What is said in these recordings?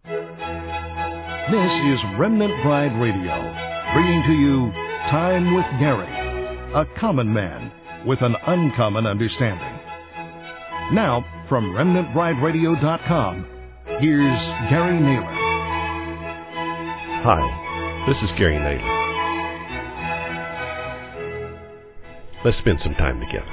This is Remnant Bride Radio, bringing to you Time with Gary, a common man with an uncommon understanding. Now, from RemnantBrideRadio.com, here's Gary Naylor. Hi, this is Gary Naylor. Let's spend some time together.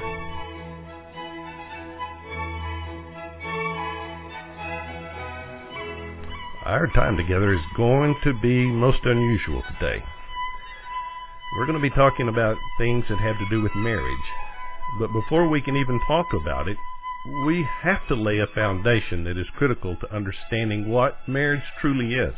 Our time together is going to be most unusual today. We're going to be talking about things that have to do with marriage. But before we can even talk about it, we have to lay a foundation that is critical to understanding what marriage truly is.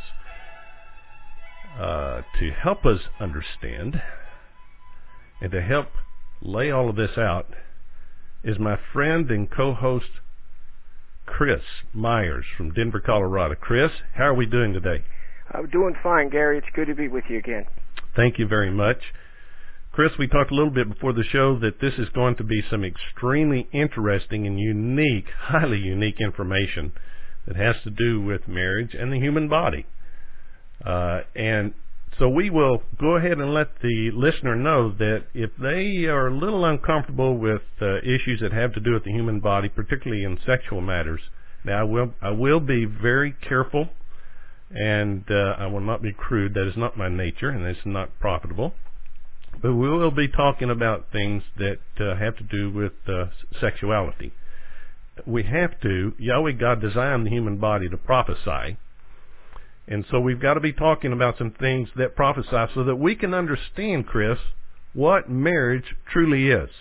To help us understand and to help lay all of this out is my friend and co-host Chris Myers from Denver, Colorado. Chris, how are we doing today? I'm doing fine, Gary. It's good to be with you again. Thank you very much. Chris, we talked a little bit before the show that this is going to be some extremely interesting and unique, highly unique information that has to do with marriage and the human body. And so we will go ahead and let the listener know that if they are a little uncomfortable with issues that have to do with the human body, particularly in sexual matters, now I will be very careful, and I will not be crude. That is not my nature, and it's not profitable. But we will be talking about things that have to do with sexuality. We have to. Yahweh God designed the human body to prophesy. And so we've got to be talking about some things that prophesy so that we can understand, Chris, what marriage truly is.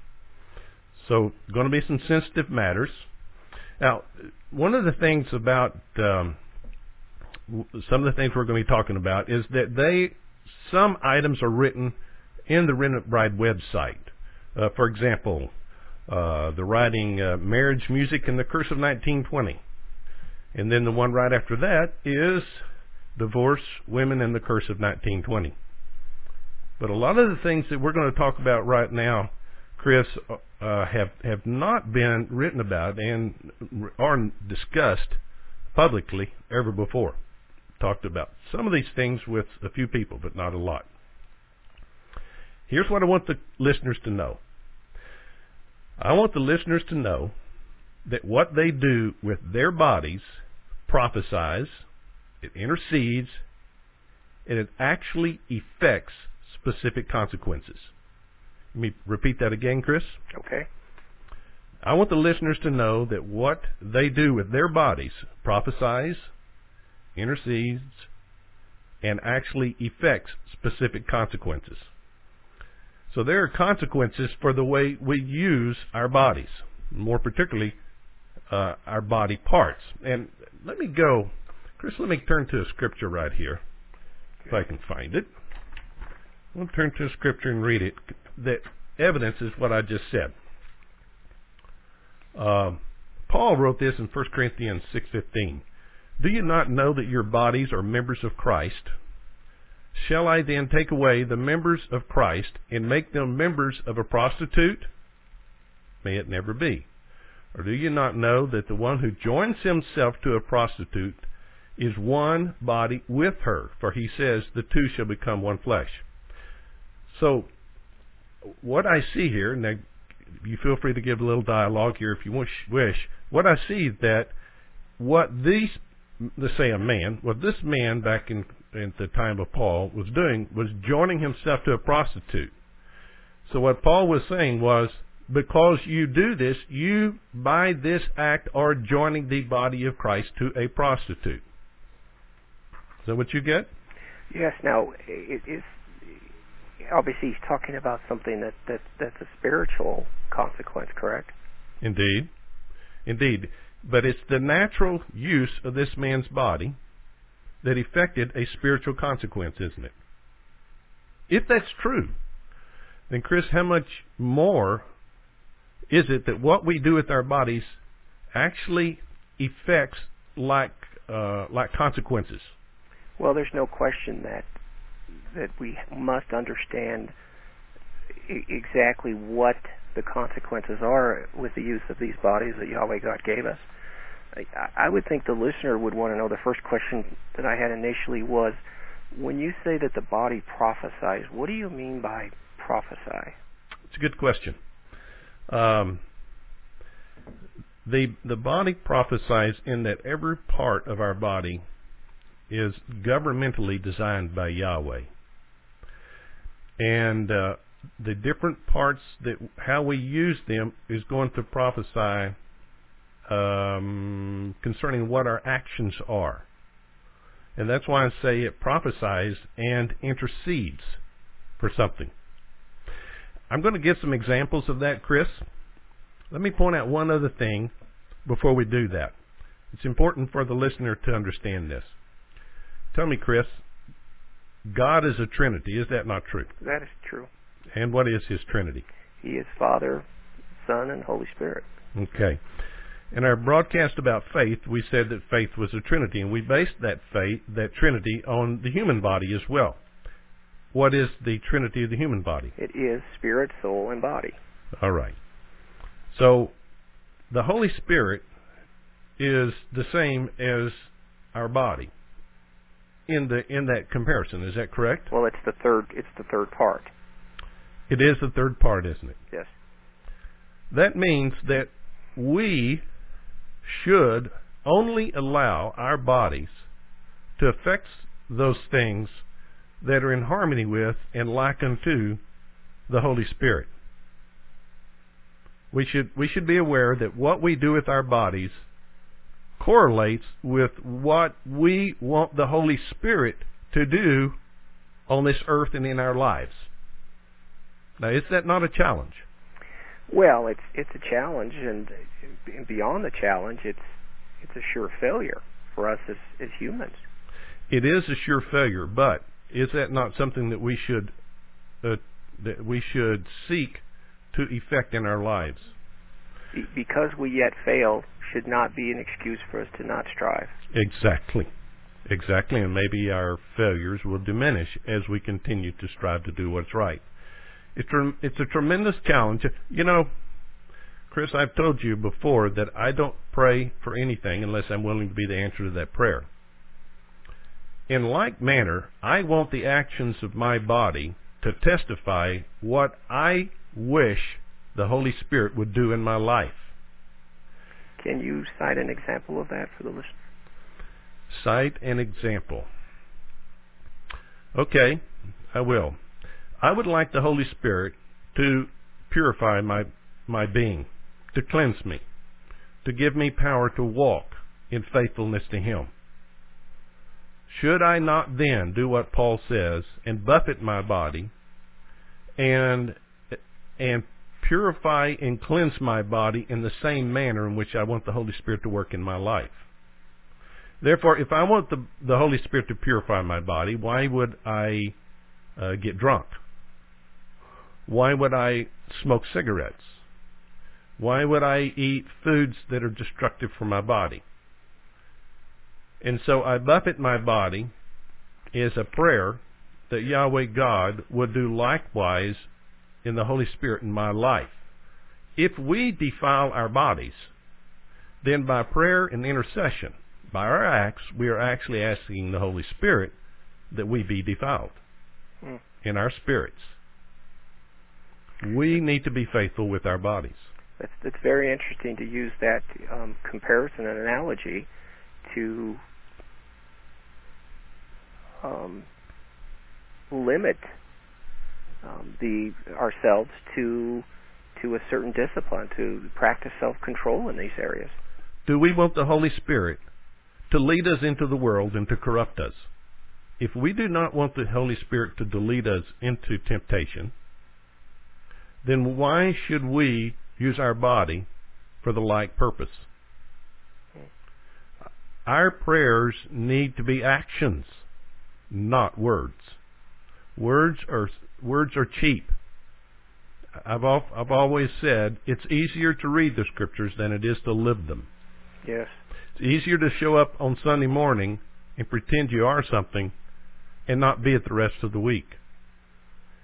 So, going to be some sensitive matters. Now, one of the things about some of the things we're going to be talking about is that some items are written in the Remnant Bride website. For example, the writing Marriage, Music, and the Curse of 1920. And then the one right after that is Divorce, Women, and the Curse of 1920. But a lot of the things that we're going to talk about right now, Chris, have not been written about and are discussed publicly ever before. Talked about some of these things with a few people, but not a lot. Here's what I want the listeners to know. I want the listeners to know that what they do with their bodies prophesies, it intercedes, and it actually effects specific consequences. Let me repeat that again, Chris. Okay. I want the listeners to know that what they do with their bodies prophesies, intercedes, and actually effects specific consequences. So there are consequences for the way we use our bodies, more particularly our body parts. And let me go, Chris, let me turn to a scripture right here, if I can find it. I'll turn to a scripture and read it that evidences what I just said. Paul wrote this in 1 Corinthians 6:15. Do you not know that your bodies are members of Christ? Shall I then take away the members of Christ and make them members of a prostitute? May it never be. Or do you not know that the one who joins himself to a prostitute is one body with her? For he says, the two shall become one flesh. So, what I see here, now you feel free to give a little dialogue here if you wish. What I see is that what these, let's say a man, what this man back in the time of Paul was doing was joining himself to a prostitute. So what Paul was saying was, because you do this, you, by this act, are joining the body of Christ to a prostitute. Is that what you get? Yes. Now, it is obviously he's talking about something that's a spiritual consequence, correct? Indeed. But it's the natural use of this man's body that effected a spiritual consequence, isn't it? If that's true, then Chris, how much more is it that what we do with our bodies actually affects like consequences? Well, there's no question that we must understand exactly what the consequences are with the use of these bodies that Yahweh God gave us. I would think the listener would want to know, the first question that I had initially was, when you say that the body prophesies, what do you mean by prophesy? It's a good question. The body prophesies in that every part of our body is governmentally designed by Yahweh. And the different parts, how we use them is going to prophesy concerning what our actions are. And that's why I say it prophesies and intercedes for something. I'm going to give some examples of that, Chris. Let me point out one other thing before we do that. It's important for the listener to understand this. Tell me, Chris, God is a Trinity. Is that not true? That is true. And what is His Trinity? He is Father, Son, and Holy Spirit. Okay. In our broadcast about faith, we said that faith was a Trinity, and we based that faith, that Trinity, on the human body as well. What is the Trinity of the human body? It is spirit, soul, and body. All right. So the Holy Spirit is the same as our body in that comparison. Is that correct? Well, it's the third part. It is the third part, isn't it? Yes. That means that we should only allow our bodies to affect those things that are in harmony with and like unto the Holy Spirit. We should be aware that what we do with our bodies correlates with what we want the Holy Spirit to do on this earth and in our lives. Now, is that not a challenge? Well, it's a challenge, and beyond the challenge, it's a sure failure for us as humans. It is a sure failure, but is that not something that we should seek to effect in our lives? Because we yet fail should not be an excuse for us to not strive. Exactly, and maybe our failures will diminish as we continue to strive to do what's right. It's a tremendous challenge. You know, Chris, I've told you before that I don't pray for anything unless I'm willing to be the answer to that prayer. In like manner, I want the actions of my body to testify what I wish the Holy Spirit would do in my life. Can you cite an example of that for the listener? Cite an example. Okay, I will. I would like the Holy Spirit to purify my being, to cleanse me, to give me power to walk in faithfulness to Him. Should I not then do what Paul says and buffet my body and purify and cleanse my body in the same manner in which I want the Holy Spirit to work in my life? Therefore, if I want the Holy Spirit to purify my body, why would I get drunk? Why would I smoke cigarettes? Why would I eat foods that are destructive for my body? And so I buffet my body as a prayer that Yahweh God would do likewise in the Holy Spirit in my life. If we defile our bodies, then by prayer and intercession, by our acts, we are actually asking the Holy Spirit that we be defiled in our spirits. We need to be faithful with our bodies. It's very interesting to use that comparison and analogy to limit ourselves to a certain discipline, to practice self-control in these areas. Do we want the Holy Spirit to lead us into the world and to corrupt us? If we do not want the Holy Spirit to lead us into temptation, then why should we use our body for the like purpose? Our prayers need to be actions, not words. Words are cheap. I've always said it's easier to read the Scriptures than it is to live them. Yes. It's easier to show up on Sunday morning and pretend you are something and not be it the rest of the week.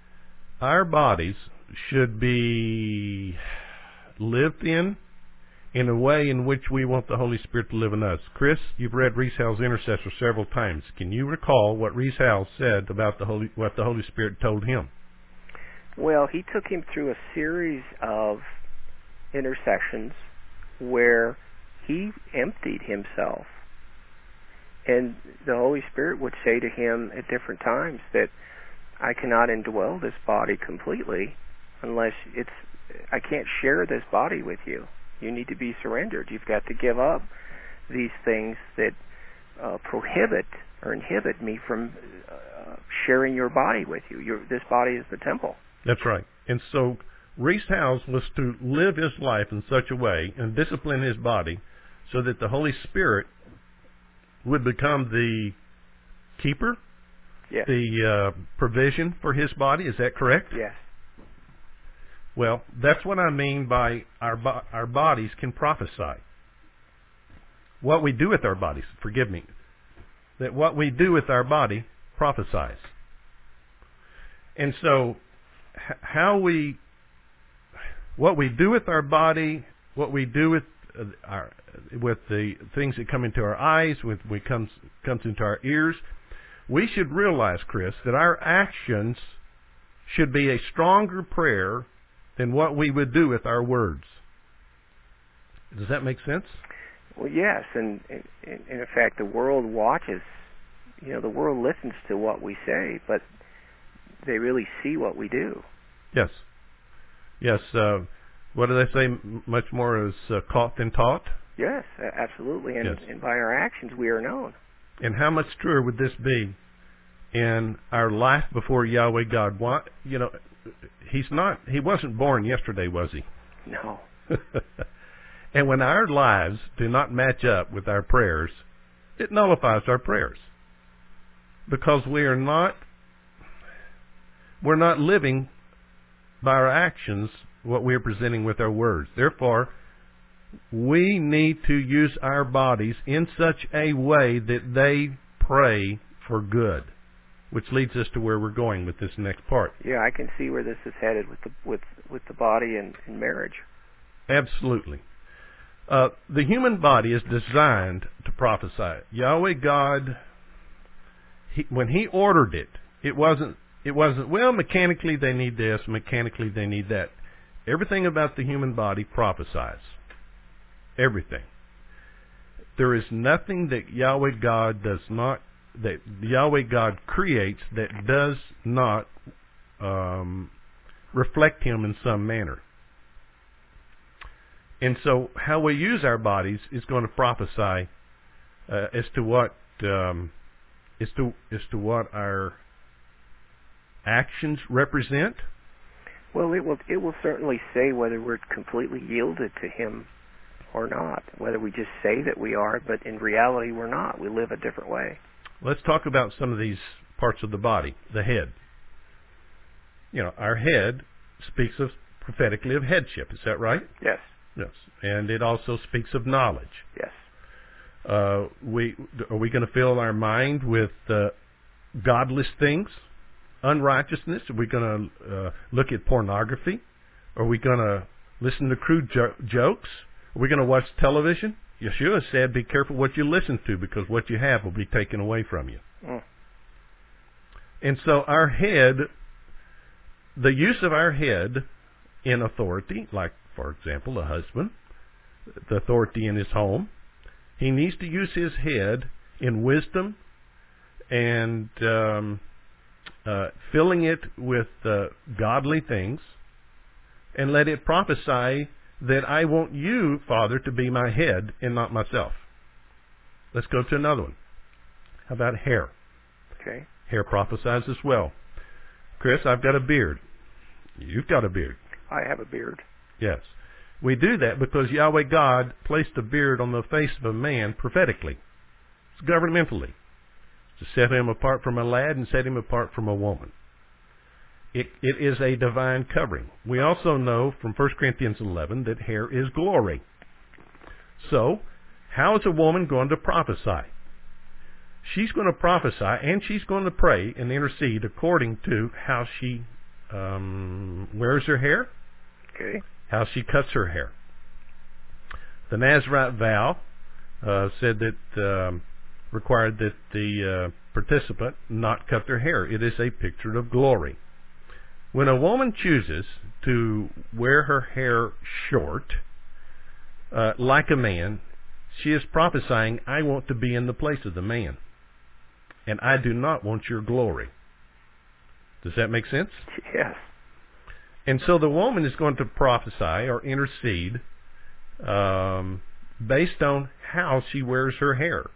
Our bodies should be lived in in a way in which we want the Holy Spirit to live in us. Chris, you've read Rees Howells' Intercessor several times. Can you recall what Rees Howells said about what the Holy Spirit told him? Well, he took him through a series of intercessions where he emptied himself. And the Holy Spirit would say to him at different times that I cannot indwell this body completely unless I can't share this body with you. You need to be surrendered. You've got to give up these things that prohibit or inhibit me from sharing your body with you. This body is the temple. That's right. And so Rees Howells was to live his life in such a way and discipline his body so that the Holy Spirit would become the keeper, yes, the provision for his body. Is that correct? Yes. Well, that's what I mean by our bodies can prophesy. What we do with our bodies, forgive me, that what we do with our body prophesies. And so what we do with our body, what we do with the things that come into our eyes, comes into our ears, we should realize, Chris, that our actions should be a stronger prayer than what we would do with our words. Does that make sense? Well, yes, and in fact, the world watches. The world listens to what we say, but they really see what we do. Yes. Yes. What do they say? Much more is caught than taught? Yes, absolutely. And, yes. And by our actions, we are known. And how much truer would this be in our life before Yahweh God? He wasn't born yesterday, was he? No. And when our lives do not match up with our prayers, it nullifies our prayers. Because we're not living by our actions what we're presenting with our words. Therefore, we need to use our bodies in such a way that they pray for good, which leads us to where we're going with this next part. Yeah, I can see where this is headed with the body and marriage. Absolutely. The human body is designed to prophesy. Yahweh God, when He ordered it, it wasn't, well, mechanically they need this, mechanically they need that. Everything about the human body prophesies. Everything. There is nothing that Yahweh God that Yahweh God creates that does not reflect Him in some manner. And so how we use our bodies is going to prophesy as to what our actions represent. Well, it will certainly say whether we're completely yielded to Him or not, whether we just say that we are, but in reality we're not. We live a different way. Let's talk about some of these parts of the body. The head. Our head speaks prophetically of headship. Is that right? Yes. Yes. And it also speaks of knowledge. Yes. Are we going to fill our mind with godless things, unrighteousness? Are we going to look at pornography? Are we going to listen to crude jokes? Are we going to watch television? Yeshua said, be careful what you listen to, because what you have will be taken away from you. Mm. And so our head, the use of our head in authority, like, for example, a husband, the authority in his home, he needs to use his head in wisdom and filling it with godly things, and let it prophesy that I want you, Father, to be my head and not myself. Let's go to another one. How about hair? Okay. Hair prophesies as well. Chris, I've got a beard. You've got a beard. I have a beard. Yes. We do that because Yahweh God placed a beard on the face of a man prophetically. It's governmentally. To set him apart from a lad and set him apart from a woman. It is a divine covering. We also know from 1 Corinthians 11 that hair is glory. So, how is a woman going to prophesy? She's going to prophesy and she's going to pray and intercede according to how she wears her hair, okay, how she cuts her hair. The Nazarite vow said that required that the participant not cut their hair. It is a picture of glory. When a woman chooses to wear her hair short, like a man, she is prophesying, I want to be in the place of the man, and I do not want your glory. Does that make sense? Yes. And so the woman is going to prophesy or intercede based on how she wears her hair.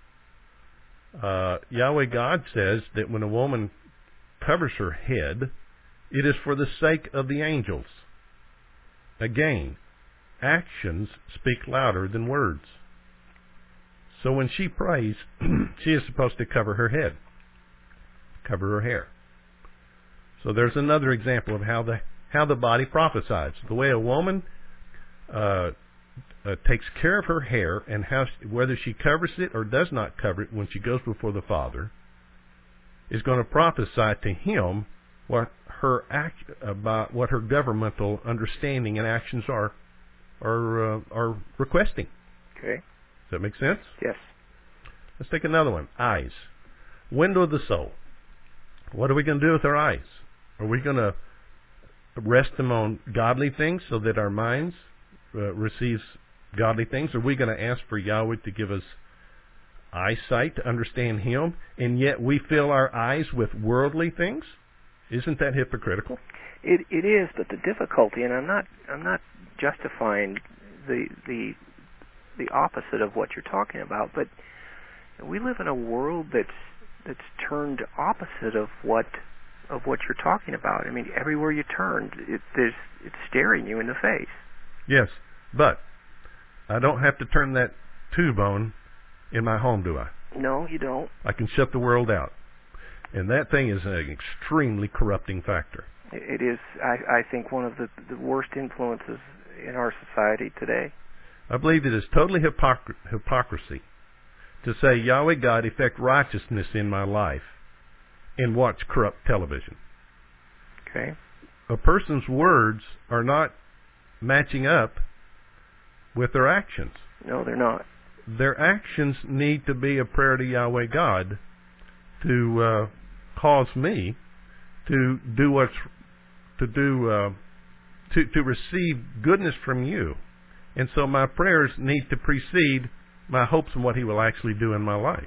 Yahweh God says that when a woman covers her head, it is for the sake of the angels. Again, actions speak louder than words. So when she prays, she is supposed to cover her head, cover her hair. So there's another example of how the body prophesies. The way a woman takes care of her hair and whether she covers it or does not cover it when she goes before the Father is going to prophesy to Him about what her governmental understanding and actions are requesting. Okay. Does that make sense? Yes. Let's take another one. Eyes. Window of the soul. What are we going to do with our eyes? Are we going to rest them on godly things so that our minds receives godly things? Are we going to ask for Yahweh to give us eyesight to understand Him, and yet we fill our eyes with worldly things? Isn't that hypocritical? It is, but the difficulty, and I'm not justifying the opposite of what you're talking about, but we live in a world that's turned opposite of what you're talking about. I mean, everywhere you turn, it's staring you in the face. Yes, but I don't have to turn that tube on in my home, do I? No, you don't. I can shut the world out. And that thing is an extremely corrupting factor. It is, I think, one of the worst influences in our society today. I believe it is totally hypocrisy to say, Yahweh God, effect righteousness in my life and watch corrupt television. Okay. A person's words are not matching up with their actions. No, they're not. Their actions need to be a prayer to Yahweh God to cause me to receive goodness from you. And so my prayers need to precede my hopes in what He will actually do in my life.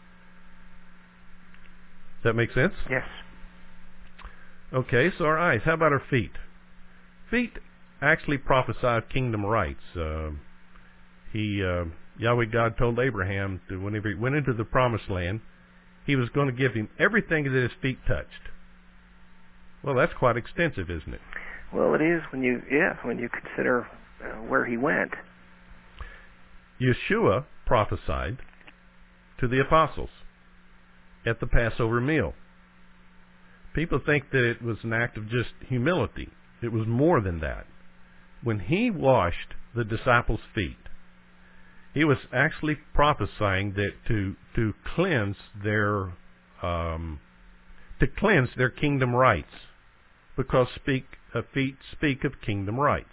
Does that make sense? Yes. Okay, so our eyes. How about our feet? Feet actually prophesy of kingdom rights. Yahweh God told Abraham that whenever he went into the promised land, He was going to give him everything that his feet touched. Well, that's quite extensive, isn't it? Well, it is when you consider where he went. Yeshua prophesied to the apostles at the Passover meal. People think that it was an act of just humility. It was more than that. When He washed the disciples' feet, He was actually prophesying that to cleanse their kingdom rights, because feet speak of kingdom rights.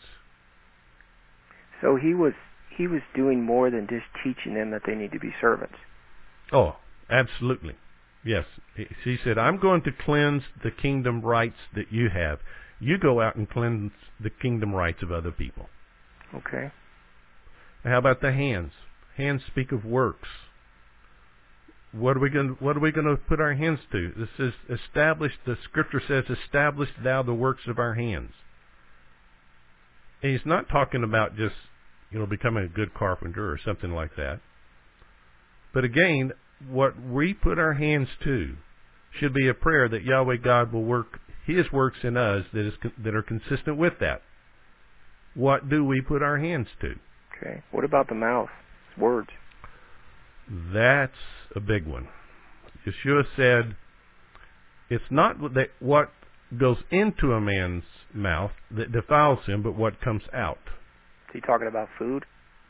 So he was doing more than just teaching them that they need to be servants. Oh, absolutely. Yes. He said, I'm going to cleanse the kingdom rights that you have. You go out and cleanse the kingdom rights of other people. Okay. How about the hands? Hands speak of works. What are we going to put our hands to? This is established. The Scripture says, "Establish thou the works of our hands." And He's not talking about just becoming a good carpenter or something like that. But again, what we put our hands to should be a prayer that Yahweh God will work His works in us that are consistent with that. What do we put our hands to? Okay. What about the mouth? Words. That's a big one. Yeshua said, it's not that what goes into a man's mouth that defiles him, but what comes out. Is he talking about food?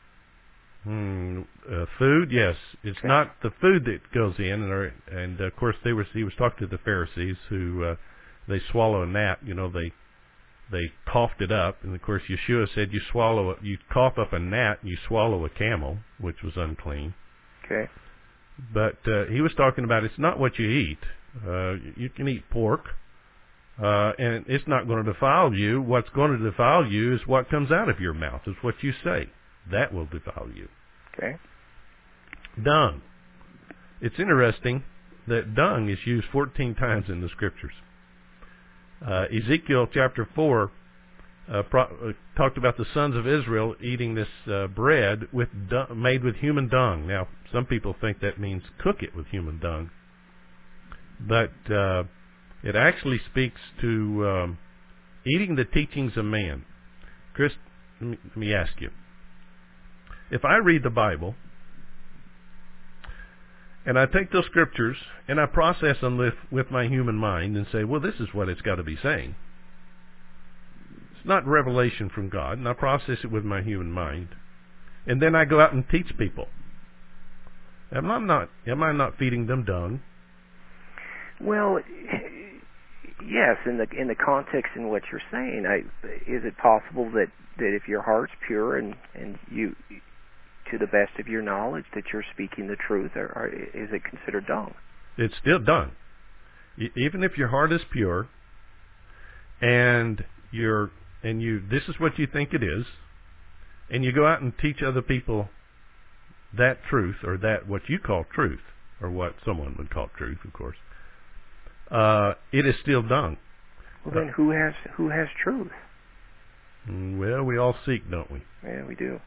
Food, yes. It's not the food that goes in, and of course he was talking to the Pharisees who they swallow a gnat. they coughed it up, and of course Yeshua said you cough up a gnat, and you swallow a camel, which was unclean. Okay. But he was talking about it's not what you eat. You can eat pork, and it's not going to defile you. What's going to defile you is what comes out of your mouth, is what you say. That will defile you. Okay. Dung. It's interesting that dung is used 14 times in the Scriptures. Ezekiel chapter 4 talked about the sons of Israel eating this bread made with human dung. Now, some people think that means cook it with human dung. But it actually speaks to eating the teachings of man. Chris, let me ask you. If I read the Bible, and I take those scriptures and I process them with my human mind and say, well, this is what it's got to be saying. It's not revelation from God, and I process it with my human mind. And then I go out and teach people. Am I not feeding them dung? Well, yes, in the context in what you're saying, is it possible that if your heart's pure and you, to the best of your knowledge, that you're speaking the truth, or is it considered dung? It's still dung. Even if your heart is pure, and this is what you think it is, and you go out and teach other people that truth, or that what you call truth, or what someone would call truth, of course, it is still dung. Well, then who has truth? Well, we all seek, don't we? Yeah, we do.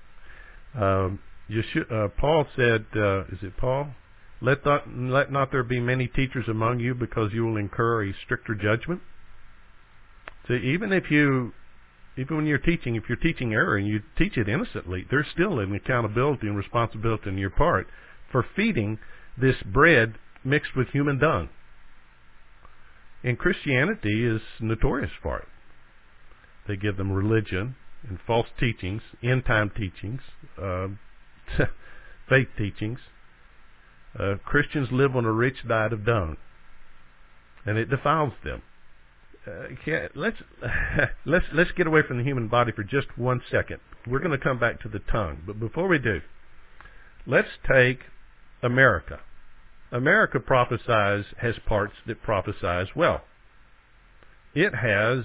Paul said, is it Paul? Let not there be many teachers among you, because you will incur a stricter judgment. So even when you're teaching, if you're teaching error and you teach it innocently, there's still an accountability and responsibility on your part for feeding this bread mixed with human dung. And Christianity is notorious for it. They give them religion and false teachings, end-time teachings, faith teachings. Christians live on a rich diet of dung, and it defiles them. Let's get away from the human body for just 1 second. We're going to come back to the tongue, but before we do, let's take America. America has parts that prophesize well. It has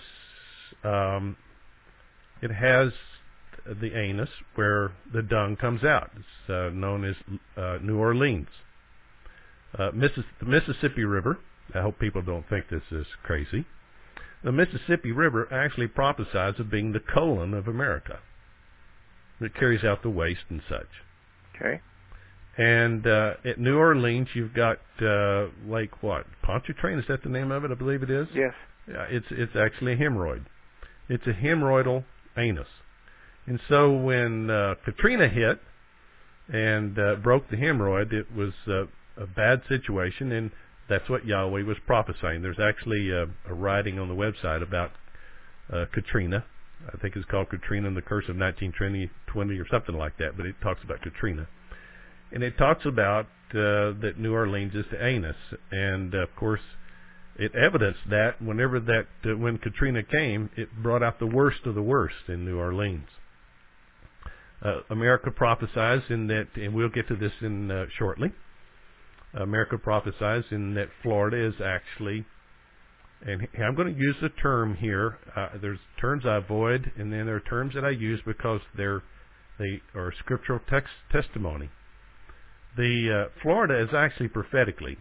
the anus where the dung comes out. It's known as New Orleans. The Mississippi River, I hope people don't think this is crazy. The Mississippi River actually prophesies of being the colon of America. It carries out the waste and such. Okay. And at New Orleans, you've got like what? Pontchartrain, is that the name of it? I believe it is. Yes. Yeah, it's actually a hemorrhoid. It's a hemorrhoidal anus. And so when Katrina hit and broke the hemorrhoid, it was a bad situation, and that's what Yahweh was prophesying. There's actually a writing on the website about Katrina. I think it's called Katrina and the Curse of 1920 or something like that, but it talks about Katrina. And it talks about that New Orleans is the anus. And, of course, it evidenced that when Katrina came, it brought out the worst of the worst in New Orleans. America prophesies in that, and we'll get to this in shortly. America prophesies in that Florida is actually, and I'm going to use the term here. There's terms I avoid, and then there are terms that I use because they are scriptural testimony. The Florida is actually prophetically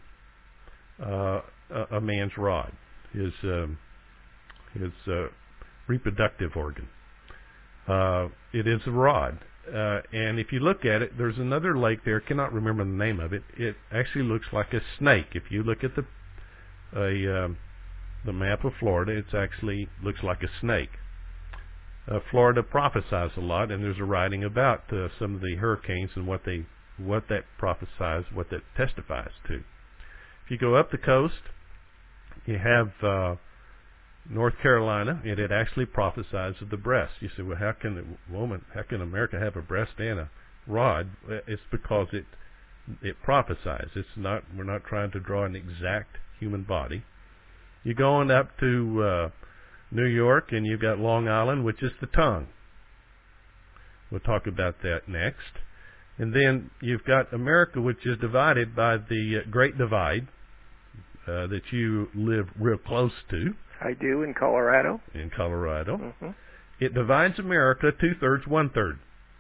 a man's rod, his reproductive organ. It is a rod. And if you look at it, there's another lake there. I cannot remember the name of it. It actually looks like a snake. If you look at the map of Florida, it actually looks like a snake. Florida prophesies a lot, and there's a writing about some of the hurricanes and what that prophesies, what that testifies to. If you go up the coast, you have North Carolina, and it actually prophesies of the breast. You say, well, how can America have a breast and a rod? It's because it prophesies. We're not trying to draw an exact human body. You go on up to New York, and you've got Long Island, which is the tongue. We'll talk about that next. And then you've got America, which is divided by the Great Divide that you live real close to. I do in Colorado. In Colorado. Mm-hmm. It divides America 2/3, 1/3.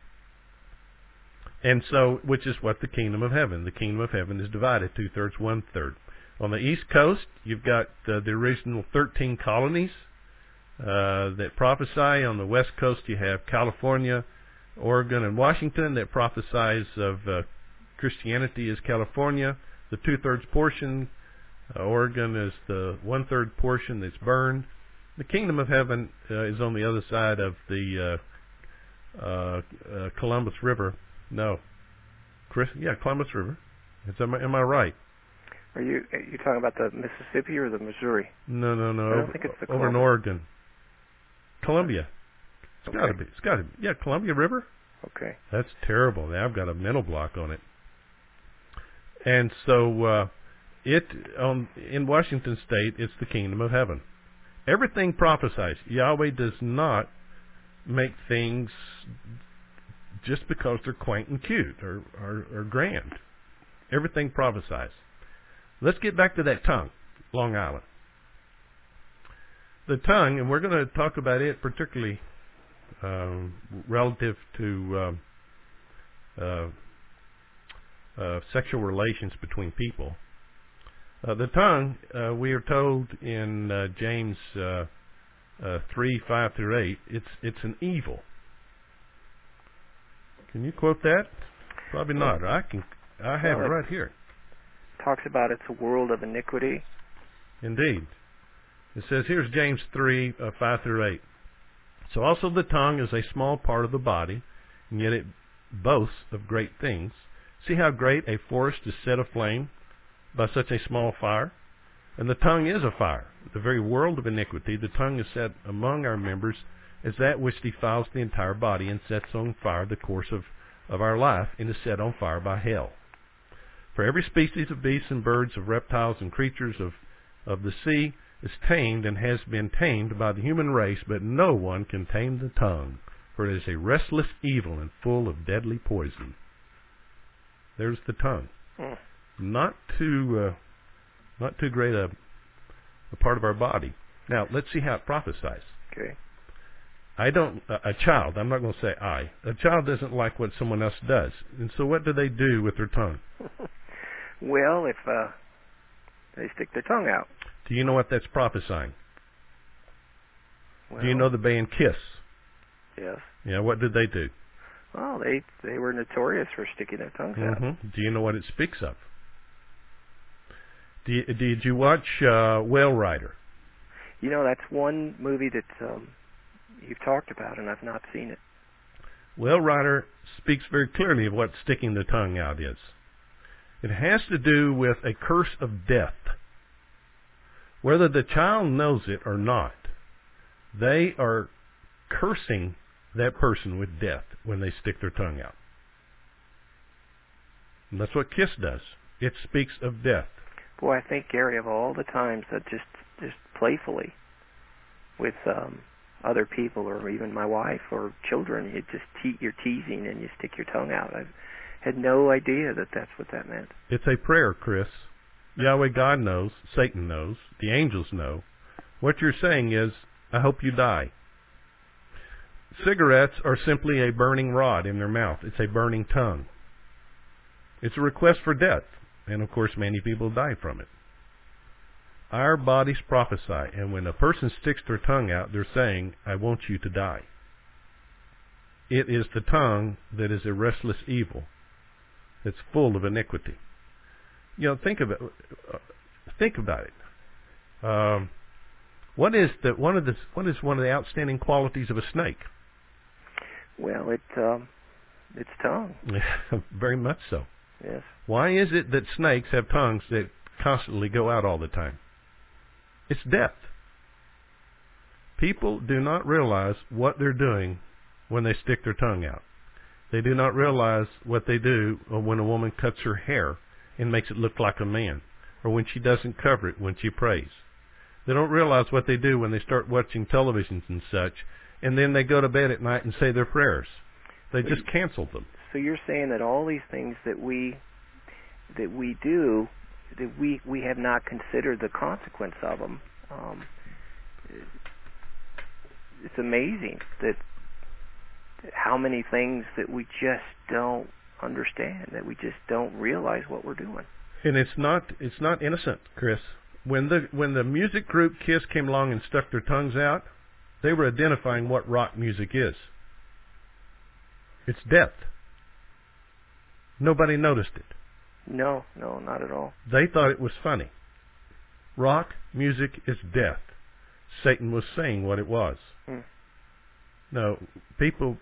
And so, which is what the kingdom of heaven. The kingdom of heaven is divided 2/3, 1/3. On the East Coast, you've got the original 13 colonies that prophesy. On the West Coast, you have California, Oregon, and Washington that prophesies of Christianity as California. The 2/3 portion, Oregon is the 1/3 portion that's burned. The kingdom of heaven is on the other side of the Columbus River. No, Columbus River. Am I right? Are you talking about the Mississippi or the Missouri? No. I don't think it's the over in Oregon. Columbia. It's Okay. got to be. Yeah, Columbia River. Okay. That's terrible. Now I've got a mental block on it. And so in Washington State, it's the kingdom of heaven. Everything prophesies. Yahweh does not make things just because they're quaint and cute or grand. Everything prophesies. Let's get back to that tongue, Long Island. The tongue, and we're going to talk about it particularly relative to sexual relations between people. The tongue, we are told in James 3:5-8, it's an evil. Can you quote that? Probably not. I have it right here. Talks about it's a world of iniquity. Indeed. It says, here's James 3:5-8. So also the tongue is a small part of the body, and yet it boasts of great things. See how great a forest is set aflame by such a small fire? And the tongue is a fire, the very world of iniquity. The tongue is set among our members as that which defiles the entire body and sets on fire the course of our life, and is set on fire by hell. For every species of beasts and birds, of reptiles and creatures of the sea is tamed and has been tamed by the human race, but no one can tame the tongue, for it is a restless evil and full of deadly poison. There's the tongue. Not too great a part of our body. Now, let's see how it prophesies. Okay. A child, I'm not going to say a child doesn't like what someone else does. And so what do they do with their tongue? Well, if they stick their tongue out. Do you know what that's prophesying? Well, do you know the band Kiss? Yes. Yeah, what did they do? Well, they were notorious for sticking their tongues out. Do you know what it speaks of? Did you watch Whale Rider? You know, that's one movie that you've talked about, and I've not seen it. Whale Rider speaks very clearly of what sticking the tongue out is. It has to do with a curse of death. Whether the child knows it or not, they are cursing that person with death when they stick their tongue out. And that's what Kiss does. It speaks of death. Boy, I think, Gary, of all the times that just playfully with other people or even my wife or children, you're teasing and you stick your tongue out. I had no idea that that's what that meant. It's a prayer, Chris. Yahweh God knows, Satan knows, the angels know. What you're saying is, I hope you die. Cigarettes are simply a burning rod in their mouth. It's a burning tongue. It's a request for death. And of course, many people die from it. Our bodies prophesy, and when a person sticks their tongue out, they're saying, I want you to die. It is the tongue that is a restless evil. It's full of iniquity. You know, think about it. What is one of the outstanding qualities of a snake? Well, its tongue. Very much so. Yes. Why is it that snakes have tongues that constantly go out all the time? It's death. People do not realize what they're doing when they stick their tongue out. They do not realize what they do when a woman cuts her hair and makes it look like a man, or when she doesn't cover it when she prays. They don't realize what they do when they start watching televisions and such, and then they go to bed at night and say their prayers. They just cancel them. So you're saying that all these things that we do, that we have not considered the consequence of them. It's amazing that how many things that we just don't understand, that we just don't realize what we're doing. And it's not innocent, Chris. When the music group Kiss came along and stuck their tongues out, they were identifying what rock music is. It's death. Nobody noticed it. No, not at all. They thought it was funny. Rock music is death. Satan was saying what it was. No, people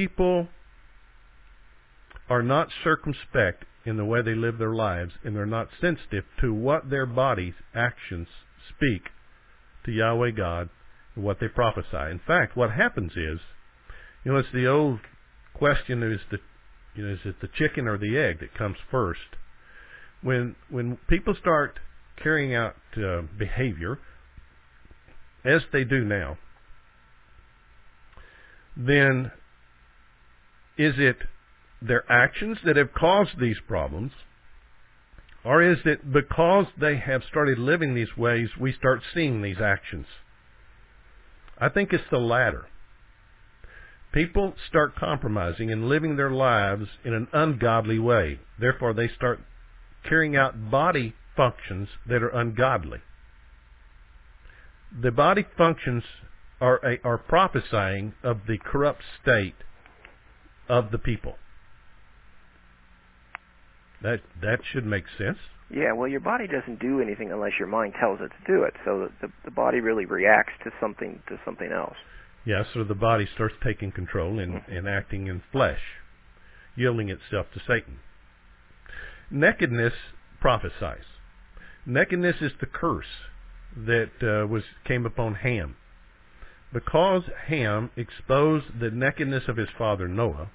are not circumspect in the way they live their lives, and they're not sensitive to what their body's actions speak to Yahweh God and what they prophesy. In fact, what happens is, it's the old question: is it the chicken or the egg that comes first? When people start carrying out behavior, as they do now, then is it their actions that have caused these problems, or is it because they have started living these ways, we start seeing these actions? I think it's the latter. People start compromising and living their lives in an ungodly way. Therefore, they start carrying out body functions that are ungodly. The body functions are prophesying of the corrupt state of the people. That should make sense. Yeah, well, your body doesn't do anything unless your mind tells it to do it. So the body really reacts to something else. Yeah, so the body starts taking control and acting in flesh, yielding itself to Satan. Nakedness prophesies. Nakedness is the curse that came upon Ham. Because Ham exposed the nakedness of his father Noah,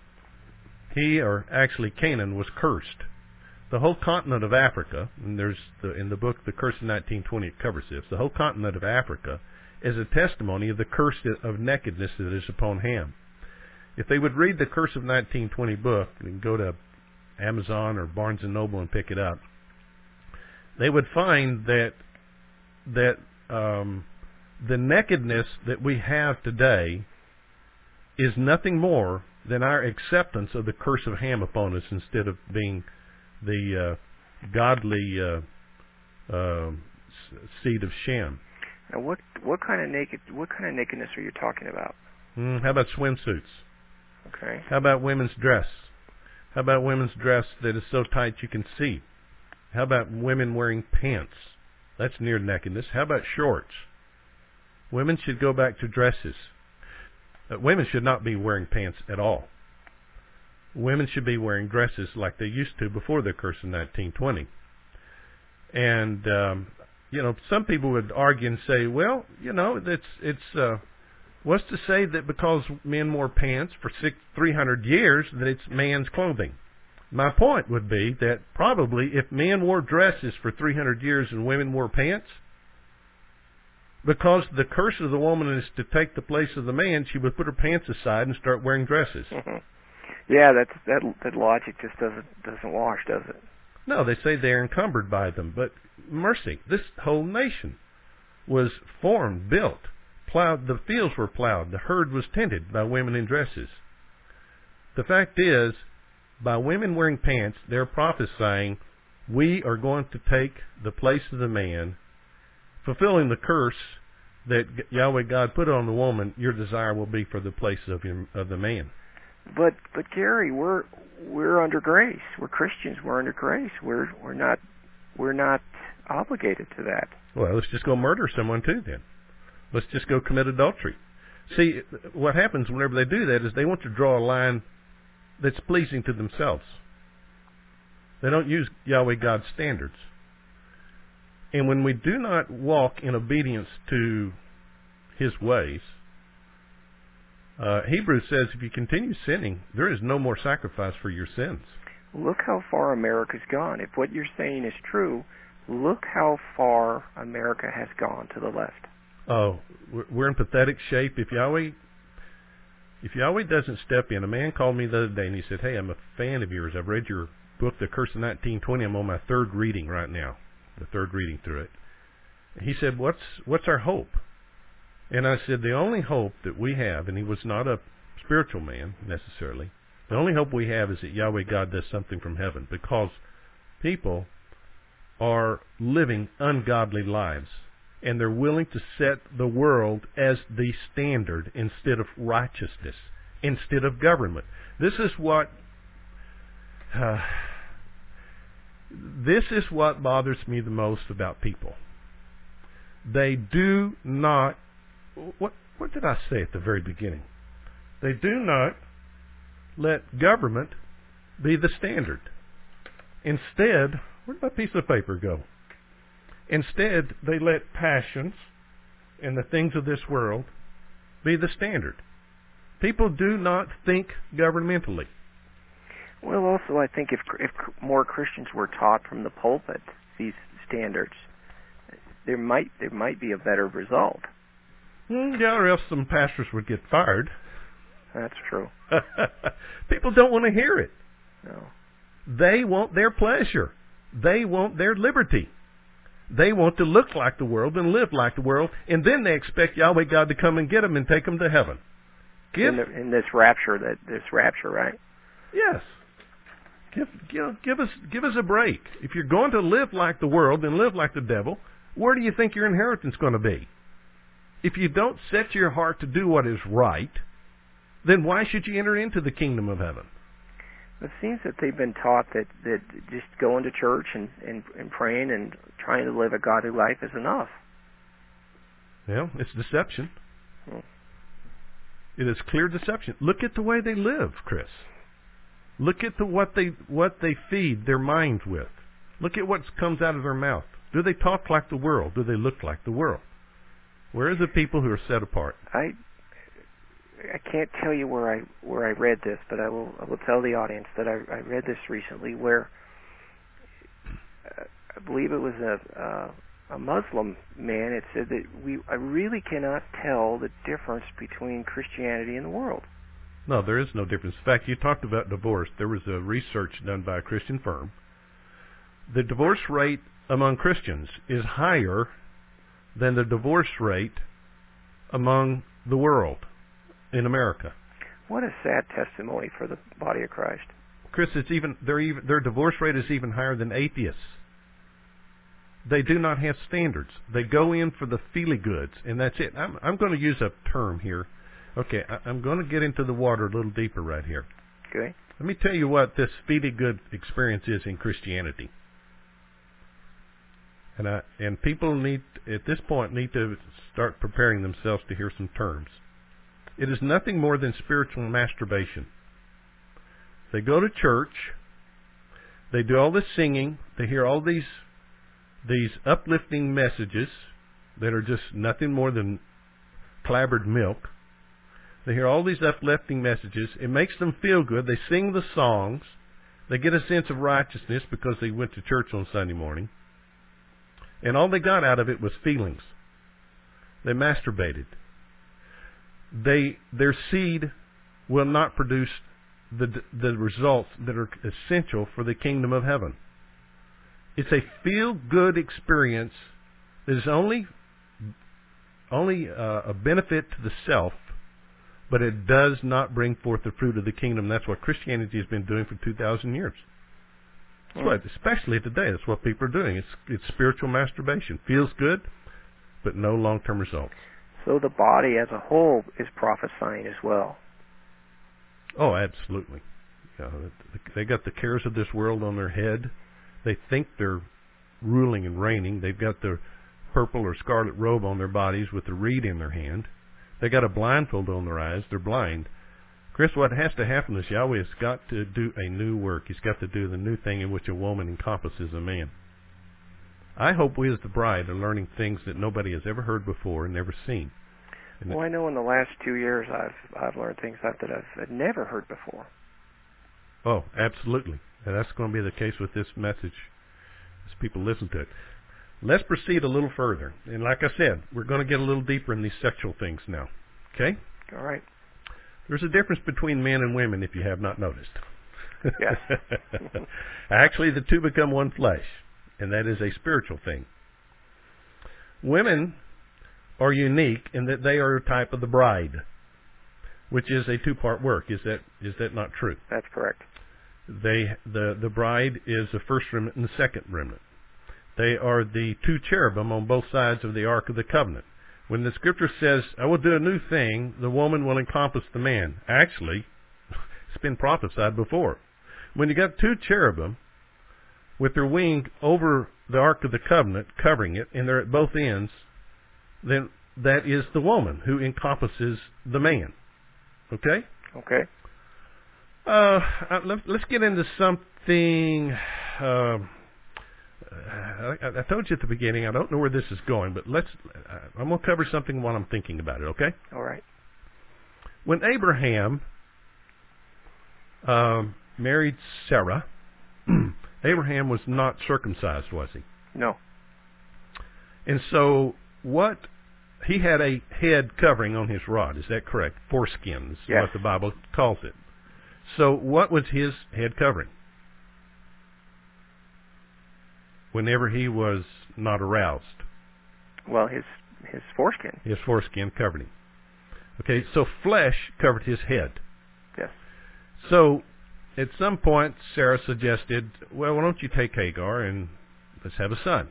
Canaan was cursed. The whole continent of Africa, and there's in the book The Curse of 1920 it covers this, the whole continent of Africa is a testimony of the curse of nakedness that is upon Ham. If they would read the Curse of 1920 book and go to Amazon or Barnes & Noble and pick it up, they would find that the nakedness that we have today is nothing more than our acceptance of the curse of Ham upon us instead of being the godly seed of Shem. Now, what kind of nakedness are you talking about? How about swimsuits? Okay. How about women's dress? How about women's dress that is so tight you can see? How about women wearing pants? That's near nakedness. How about shorts? Women should go back to dresses. Women should not be wearing pants at all. Women should be wearing dresses like they used to before the curse of 1920. And some people would argue and say, well, what's to say that because men wore pants for 300 years that it's man's clothing? My point would be that probably if men wore dresses for 300 years and women wore pants, because the curse of the woman is to take the place of the man, she would put her pants aside and start wearing dresses. Mm-hmm. Yeah, that logic just doesn't wash, does it? No, they say they're encumbered by them. But mercy, this whole nation was formed, built, plowed. The fields were plowed. The herd was tended by women in dresses. The fact is, by women wearing pants, they're prophesying, we are going to take the place of the man, fulfilling the curse that Yahweh God put on the woman. Your desire will be for the place of the man. But Gary, we're under grace. We're Christians. We're under grace. We're not obligated to that. Well, let's just go murder someone too then. Let's just go commit adultery. See, what happens whenever they do that is they want to draw a line that's pleasing to themselves. They don't use Yahweh God's standards. And when we do not walk in obedience to His ways, Hebrews says if you continue sinning, there is no more sacrifice for your sins. Look how far America's gone. If what you're saying is true, look how far America has gone to the left. Oh, we're in pathetic shape. If Yahweh doesn't step in, a man called me the other day and he said, "Hey, I'm a fan of yours. I've read your book, The Curse of 1920. I'm on my third reading right now, the third reading through it." He said, "What's our hope?" And I said, "The only hope that we have," and he was not a spiritual man necessarily, "the only hope we have is that Yahweh God does something from heaven, because people are living ungodly lives, and they're willing to set the world as the standard instead of righteousness, instead of government." This is what bothers me the most about people. They do not, what did I say at the very beginning? They do not let government be the standard. Instead, where'd my piece of paper go? Instead, they let passions and the things of this world be the standard. People do not think governmentally. Well, also, I think if more Christians were taught from the pulpit these standards, there might be a better result. Yeah, or else some pastors would get fired. That's true. People don't want to hear it. No. They want their pleasure. They want their liberty. They want to look like the world and live like the world, and then they expect Yahweh God to come and get them and take them to heaven. In this rapture, right? Yes. Give us a break. If you're going to live like the world and live like the devil, where do you think your inheritance is going to be? If you don't set your heart to do what is right, then why should you enter into the kingdom of heaven? It seems that they've been taught that just going to church and praying and trying to live a godly life is enough. Well, it's deception. It is clear deception. Look at the way they live, Chris. Look at what they feed their minds with. Look at what comes out of their mouth. Do they talk like the world? Do they look like the world? Where are the people who are set apart? I can't tell you where I read this, but I will tell the audience that I read this recently, where I believe it was a Muslim man. It said that I really cannot tell the difference between Christianity and the world. No, there is no difference. In fact, you talked about divorce. There was a research done by a Christian firm. The divorce rate among Christians is higher than the divorce rate among the world in America. What a sad testimony for the body of Christ. Chris, their divorce rate is even higher than atheists. They do not have standards. They go in for the feely-goods, and that's it. I'm going to use a term here. Okay, I'm going to get into the water a little deeper right here. Okay. Let me tell you what this feely-good experience is in Christianity. And people at this point need to start preparing themselves to hear some terms. It is nothing more than spiritual masturbation. They go to church, they do all this singing, they hear all these uplifting messages that are just nothing more than clabbered milk. They hear all these uplifting messages. It makes them feel good. They sing the songs. They get a sense of righteousness because they went to church on Sunday morning. And all they got out of it was feelings. They masturbated. Their seed will not produce the results that are essential for the kingdom of heaven. It's a feel-good experience that is only a benefit to the self, but it does not bring forth the fruit of the kingdom. That's what Christianity has been doing for 2,000 years. That's what, especially today, that's what people are doing. It's spiritual masturbation. Feels good, but no long-term results. So the body as a whole is prophesying as well. Oh, absolutely. They got the cares of this world on their head. They think they're ruling and reigning. They've got the purple or scarlet robe on their bodies with the reed in their hand. They got a blindfold on their eyes. They're blind. Chris, what has to happen is Yahweh has got to do a new work. He's got to do the new thing in which a woman encompasses a man. I hope we as the bride are learning things that nobody has ever heard before and never seen. Well, I know in the last 2 years I've learned things that I've never heard before. Oh, absolutely. And that's going to be the case with this message as people listen to it. Let's proceed a little further. And like I said, we're going to get a little deeper in these sexual things now. Okay? All right. There's a difference between men and women, if you have not noticed. Yes. Actually, the two become one flesh, and that is a spiritual thing. Women are unique in that they are a type of the bride, which is a two-part work. Is that not true? That's correct. The bride is the first remnant and the second remnant. They are the two cherubim on both sides of the Ark of the Covenant. When the Scripture says, I will do a new thing, the woman will encompass the man. Actually, it's been prophesied before. When you got two cherubim with their wing over the Ark of the Covenant, covering it, and they're at both ends, then that is the woman who encompasses the man. Okay? Okay. Let's get into something. I told you at the beginning, I don't know where this is going, but I'm going to cover something while I'm thinking about it, okay? All right. When Abraham married Sarah, Abraham was not circumcised, was he? No. And so he had a head covering on his rod, is that correct? Foreskin is yes. what the Bible calls it. So what was his head covering? Whenever he was not aroused. Well, his foreskin. His foreskin covered him. Okay, so flesh covered his head. Yes. So at some point, Sarah suggested, well, why don't you take Hagar and let's have a son?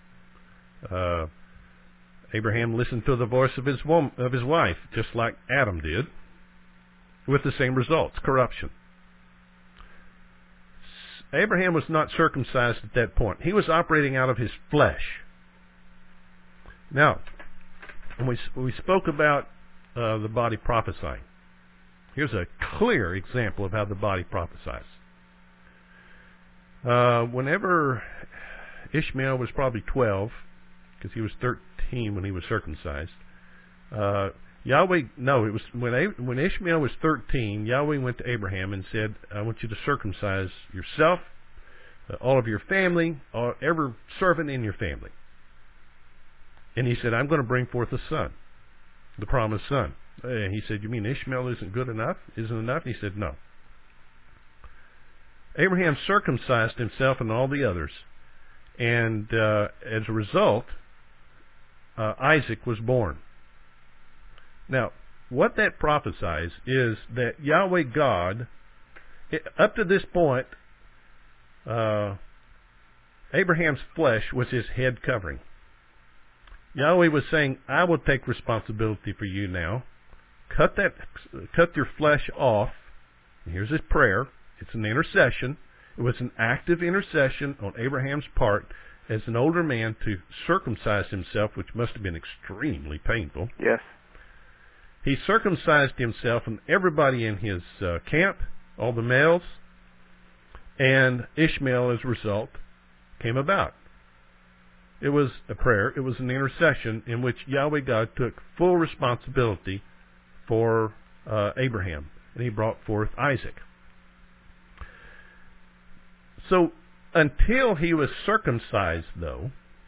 Abraham listened to the voice of his wife, just like Adam did, with the same results, corruption. Abraham was not circumcised at that point. He was operating out of his flesh. Now, when we spoke about the body prophesying, here's a clear example of how the body prophesies. Whenever Ishmael was probably 12, because he was 13 when he was circumcised, when Ishmael was 13, Yahweh went to Abraham and said, I want you to circumcise yourself, all of your family, every servant in your family. And he said, I'm going to bring forth a son, the promised son. And he said, you mean Ishmael isn't good enough? Isn't enough? And he said, no. Abraham circumcised himself and all the others. And as a result, Isaac was born. Now, what that prophesies is that Yahweh God, up to this point, Abraham's flesh was his head covering. Yahweh was saying, I will take responsibility for you now. Cut your flesh off. And here's his prayer. It's an intercession. It was an active intercession on Abraham's part as an older man to circumcise himself, which must have been extremely painful. Yes. He circumcised himself and everybody in his camp, all the males, and Ishmael, as a result, came about. It was a prayer, it was an intercession in which Yahweh God took full responsibility for Abraham, and he brought forth Isaac. So, until he was circumcised, though,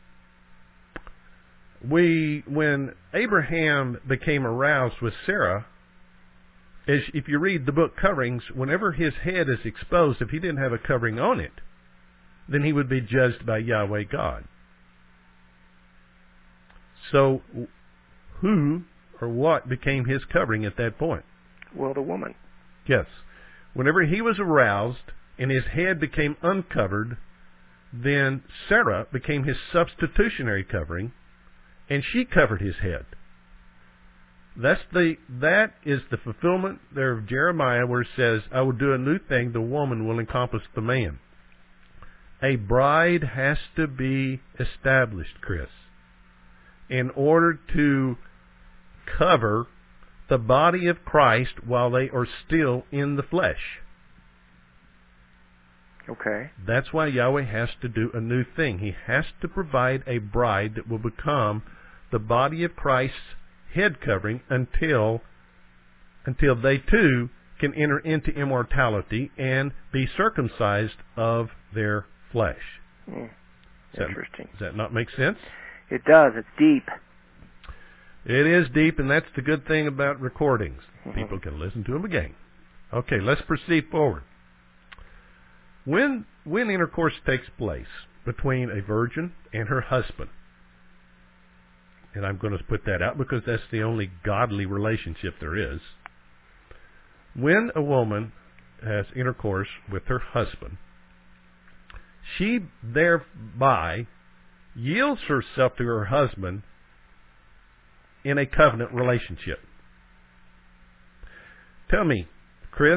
when Abraham became aroused with Sarah, if you read the book Coverings, whenever his head is exposed, if he didn't have a covering on it, then he would be judged by Yahweh God. So, who or what became his covering at that point? Well, the woman. Yes. Whenever he was aroused and his head became uncovered, then Sarah became his substitutionary covering, and she covered his head. That is the fulfillment there of Jeremiah, where it says, I will do a new thing, the woman will encompass the man. A bride has to be established, Chris, in order to cover the body of Christ while they are still in the flesh. Okay. That's why Yahweh has to do a new thing. He has to provide a bride that will become the body of Christ's head covering until they too can enter into immortality and be circumcised of their flesh. Interesting. Does that not make sense? It does. It's deep. It is deep, and that's the good thing about recordings. Mm-hmm. People can listen to them again. Okay, let's proceed forward. When intercourse takes place between a virgin and her husband, and I'm going to put that out because that's the only godly relationship there is. When a woman has intercourse with her husband, she thereby yields herself to her husband in a covenant relationship. Tell me, Chris,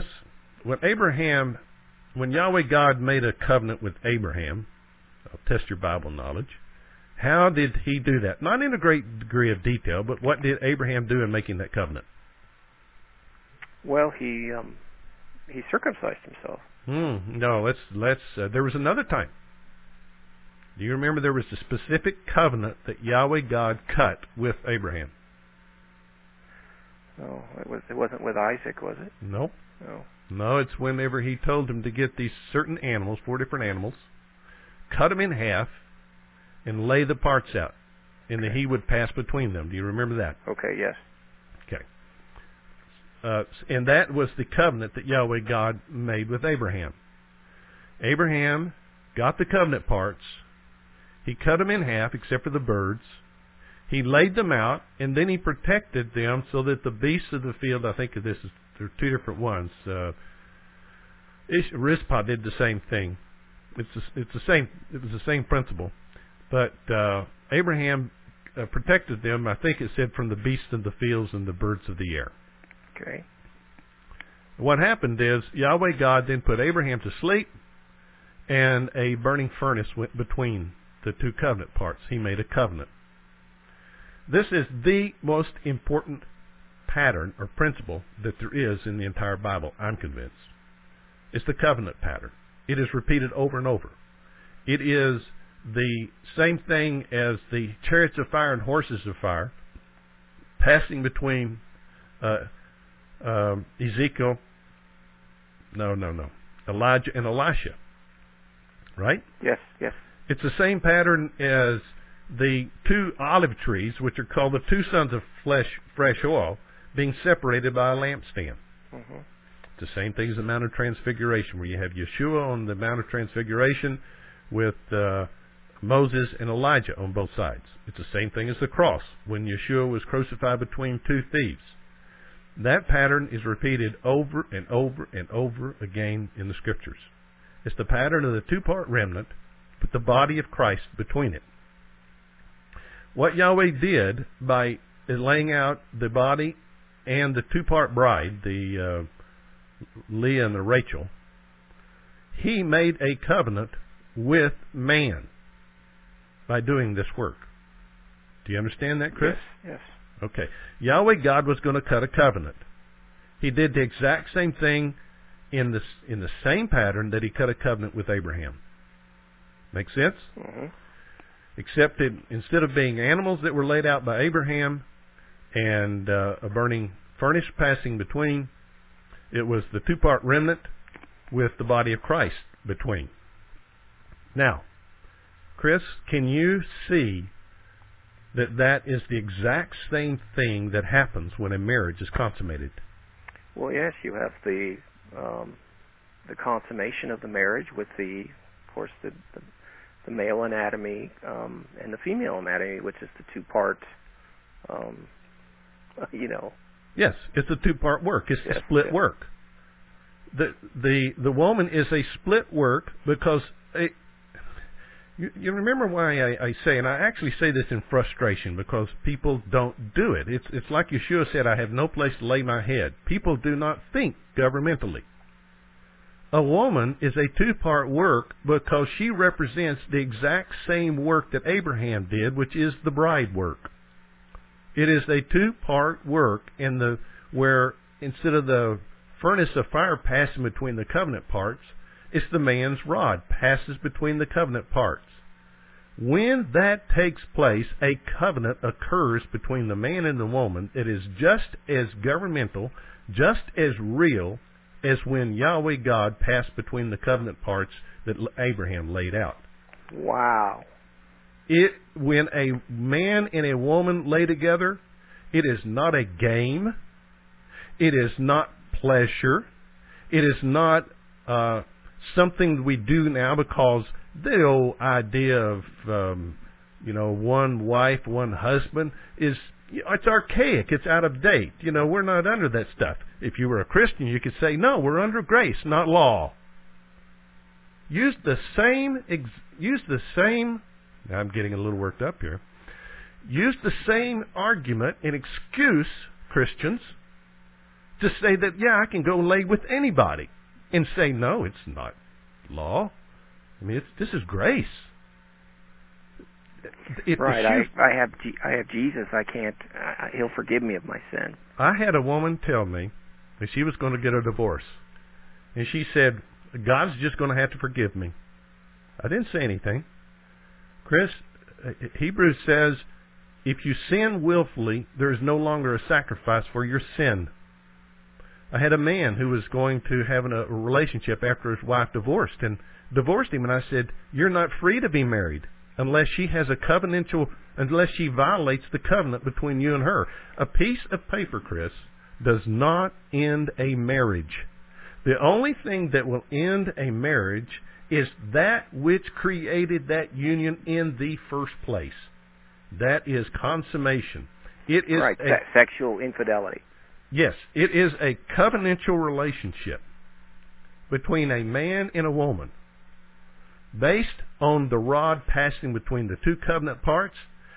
when Yahweh God made a covenant with Abraham, I'll test your Bible knowledge, how did he do that? Not in a great degree of detail, but what did Abraham do in making that covenant? Well, he circumcised himself. No, let's. There was another time. Do you remember there was a specific covenant that Yahweh God cut with Abraham? No, it wasn't with Isaac, was it? Nope. No. No, it's whenever he told him to get these certain animals, 4 different animals, cut them in half, and lay the parts out, and that he would pass between them. Do you remember that? Okay, yes. Okay. And that was the covenant that Yahweh God made with Abraham. Abraham got the covenant parts. He cut them in half, except for the birds. He laid them out, and then he protected them so that the beasts of the field, I think there are 2 different ones. Rizpah did the same thing. It was the same principle. But Abraham protected them, I think it said, from the beasts of the fields and the birds of the air. Okay. What happened is Yahweh God then put Abraham to sleep, and a burning furnace went between the 2 covenant parts. He made a covenant. This is the most important pattern or principle that there is in the entire Bible, I'm convinced. It's the covenant pattern. It is repeated over and over. It is the same thing as the chariots of fire and horses of fire passing between Elijah and Elisha. Right? Yes, yes. It's the same pattern as the 2 olive trees, which are called the 2 sons of fresh oil, being separated by a lampstand. Mm-hmm. It's the same thing as the Mount of Transfiguration, where you have Yeshua on the Mount of Transfiguration with Moses and Elijah on both sides. It's the same thing as the cross, when Yeshua was crucified between 2 thieves. That pattern is repeated over and over and over again in the Scriptures. It's the pattern of the 2-part remnant, with the body of Christ between it. What Yahweh did by laying out the body and the 2-part bride, the Leah and the Rachel, he made a covenant with man by doing this work. Do you understand that, Chris? Yes. Okay. Yahweh God was going to cut a covenant. He did the exact same thing in the same pattern that he cut a covenant with Abraham. Make sense? Mm-hmm. Except that instead of being animals that were laid out by Abraham and a burning furnace passing between, it was the 2-part remnant with the body of Christ between. Now, Chris, can you see that is the exact same thing that happens when a marriage is consummated? Well, yes, you have the consummation of the marriage with the male anatomy and the female anatomy, which is the 2-part, Yes, it's a 2-part work. It's a split work. The woman is a split work because you remember why I say, and I actually say this in frustration because people don't do it. It's like Yeshua said, I have no place to lay my head. People do not think governmentally. A woman is a 2-part work because she represents the exact same work that Abraham did, which is the bride work. It is a 2-part work where instead of the furnace of fire passing between the covenant parts, it's the man's rod passes between the covenant parts. When that takes place, a covenant occurs between the man and the woman that is just as governmental, just as real as when Yahweh God passed between the covenant parts that Abraham laid out. Wow. When a man and a woman lay together, it is not a game. It is not pleasure. It is not something we do now because the old idea of one wife, one husband it's archaic. It's out of date. We're not under that stuff. If you were a Christian, you could say, no, we're under grace, not law. Use the same. Now I'm getting a little worked up here. Use the same argument and excuse, Christians, to say that, I can go lay with anybody, and say, no, it's not law. I mean, this is grace. Right. I have Jesus. I can't. He'll forgive me of my sin. I had a woman tell me that she was going to get a divorce, and she said, God's just going to have to forgive me. I didn't say anything. Chris, Hebrews says, if you sin willfully, there is no longer a sacrifice for your sin. I had a man who was going to have a relationship after his wife divorced him, and I said, you're not free to be married unless she violates the covenant between you and her. A piece of paper, Chris, does not end a marriage. The only thing that will end a marriage is that which created that union in the first place. That is consummation. It is sexual infidelity. Yes, it is a covenantal relationship between a man and a woman based on the rod passing between the two covenant parts.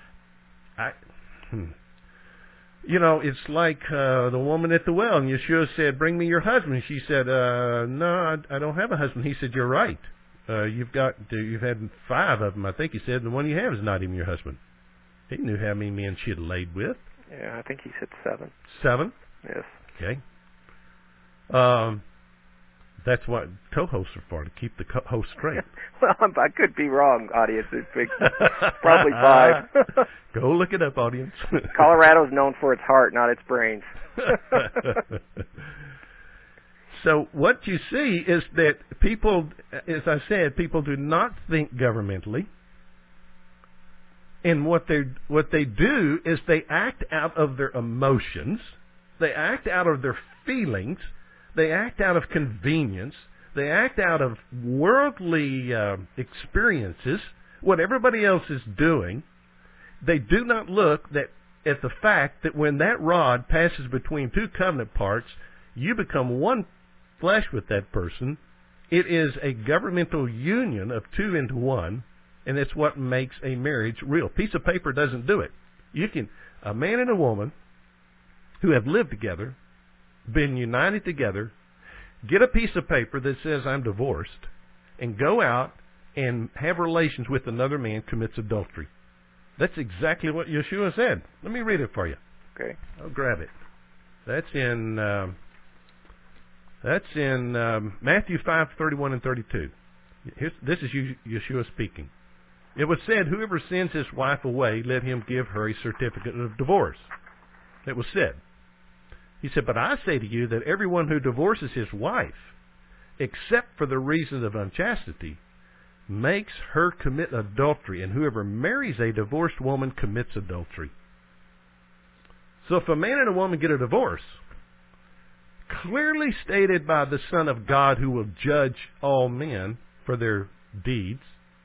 It's like the woman at the well, and Yeshua said, bring me your husband. She said, no, I don't have a husband. He said, you're right. You've had 5 of them, I think he said, and the one you have is not even your husband. He knew how many men she had laid with. Yeah, I think he said 7. 7? Yes. Okay. That's what co-hosts are for, to keep the host straight. Well, I could be wrong, audience. It's probably 5. Go look it up, audience. Colorado's known for its heart, not its brains. So what you see is that people, as I said, people do not think governmentally. And what they do is they act out of their emotions. They act out of their feelings. They act out of convenience. They act out of worldly experiences, what everybody else is doing. They do not look at the fact that when that rod passes between two covenant parts, you become one flesh with that person. It is a governmental union of 2 into 1, and it's what makes a marriage real. A piece of paper doesn't do it. A man and a woman who have lived together, been united together, get a piece of paper that says I'm divorced, and go out and have relations with another man, commits adultery. That's exactly what Yeshua said. Let me read it for you. Okay. I'll grab it. That's in Matthew 5:31 and 32. This is Yeshua speaking. It was said, whoever sends his wife away, let him give her a certificate of divorce. It was said. He said, but I say to you that everyone who divorces his wife, except for the reason of unchastity, makes her commit adultery, and whoever marries a divorced woman commits adultery. So if a man and a woman get a divorce, clearly stated by the Son of God who will judge all men for their deeds,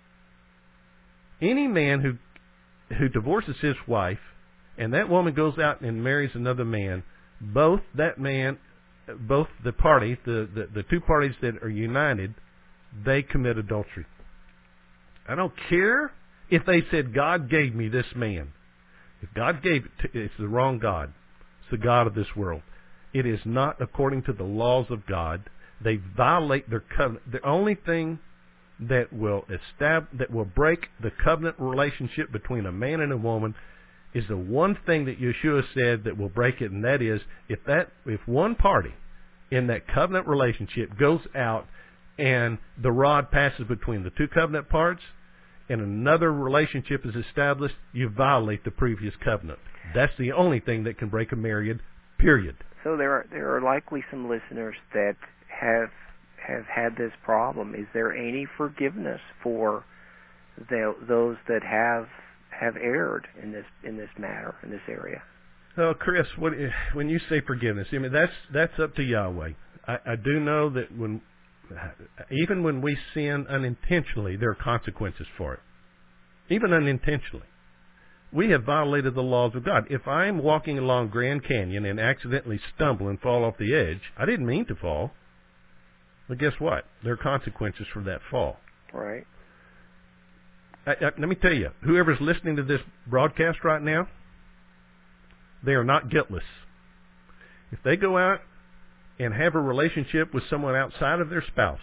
any man who divorces his wife and that woman goes out and marries another man, both the parties, the two parties that are united, they commit adultery. I don't care if they said, God gave me this man. If God gave it to, it's the wrong God. It's the God of this world. It is not according to the laws of God. They violate their covenant. The only thing that will break the covenant relationship between a man and a woman is the one thing that Yeshua said that will break it, and that is if one party in that covenant relationship goes out and the rod passes between the two covenant parts and another relationship is established, you violate the previous covenant. That's the only thing that can break a marriage, period. So there are likely some listeners that have had this problem. Is there any forgiveness for those that have erred in this matter, in this area. Well, Chris, when you say forgiveness, I mean that's up to Yahweh. I do know that even when we sin unintentionally, there are consequences for it. Even unintentionally. We have violated the laws of God. If I'm walking along Grand Canyon and accidentally stumble and fall off the edge, I didn't mean to fall. But guess what? There are consequences for that fall. Right. Let me tell you, whoever's listening to this broadcast right now, they are not guiltless. If they go out and have a relationship with someone outside of their spouse,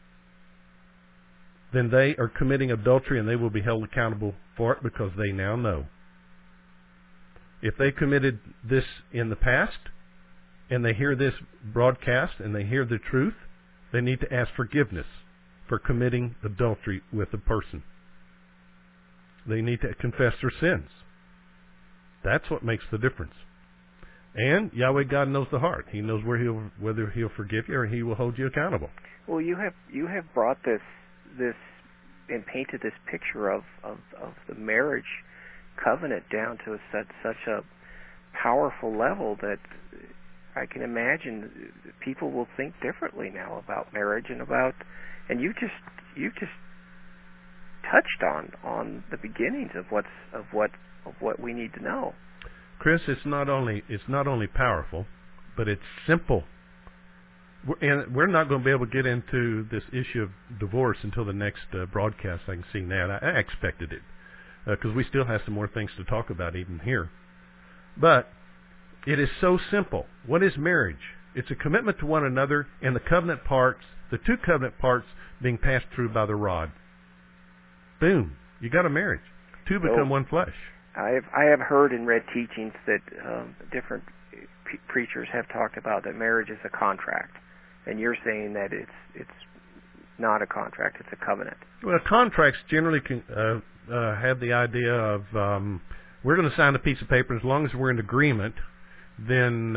then they are committing adultery and they will be held accountable for it because they now know. If they committed this in the past and they hear this broadcast and they hear the truth, they need to ask forgiveness for committing adultery with a person. They need to confess their sins. That's what makes the difference. And Yahweh God knows the heart. He knows whether He'll forgive you or He will hold you accountable. Well, you have brought this and painted this picture of the marriage covenant down to such a powerful level that I can imagine people will think differently now about marriage and you just touched on the beginnings of what we need to know. Chris, it's not only powerful, but it's simple. And we're not going to be able to get into this issue of divorce until the next broadcast. I can see that. I expected it because we still have some more things to talk about even here. But it is so simple. What is marriage? It's a commitment to one another and the covenant parts, the two covenant parts being passed through by the rod. Boom. You got a marriage. Two become one flesh. I have heard and read teachings that different preachers have talked about that marriage is a contract, and you're saying that it's not a contract; it's a covenant. Well, contracts generally can have the idea of we're going to sign a piece of paper. As long as we're in agreement, then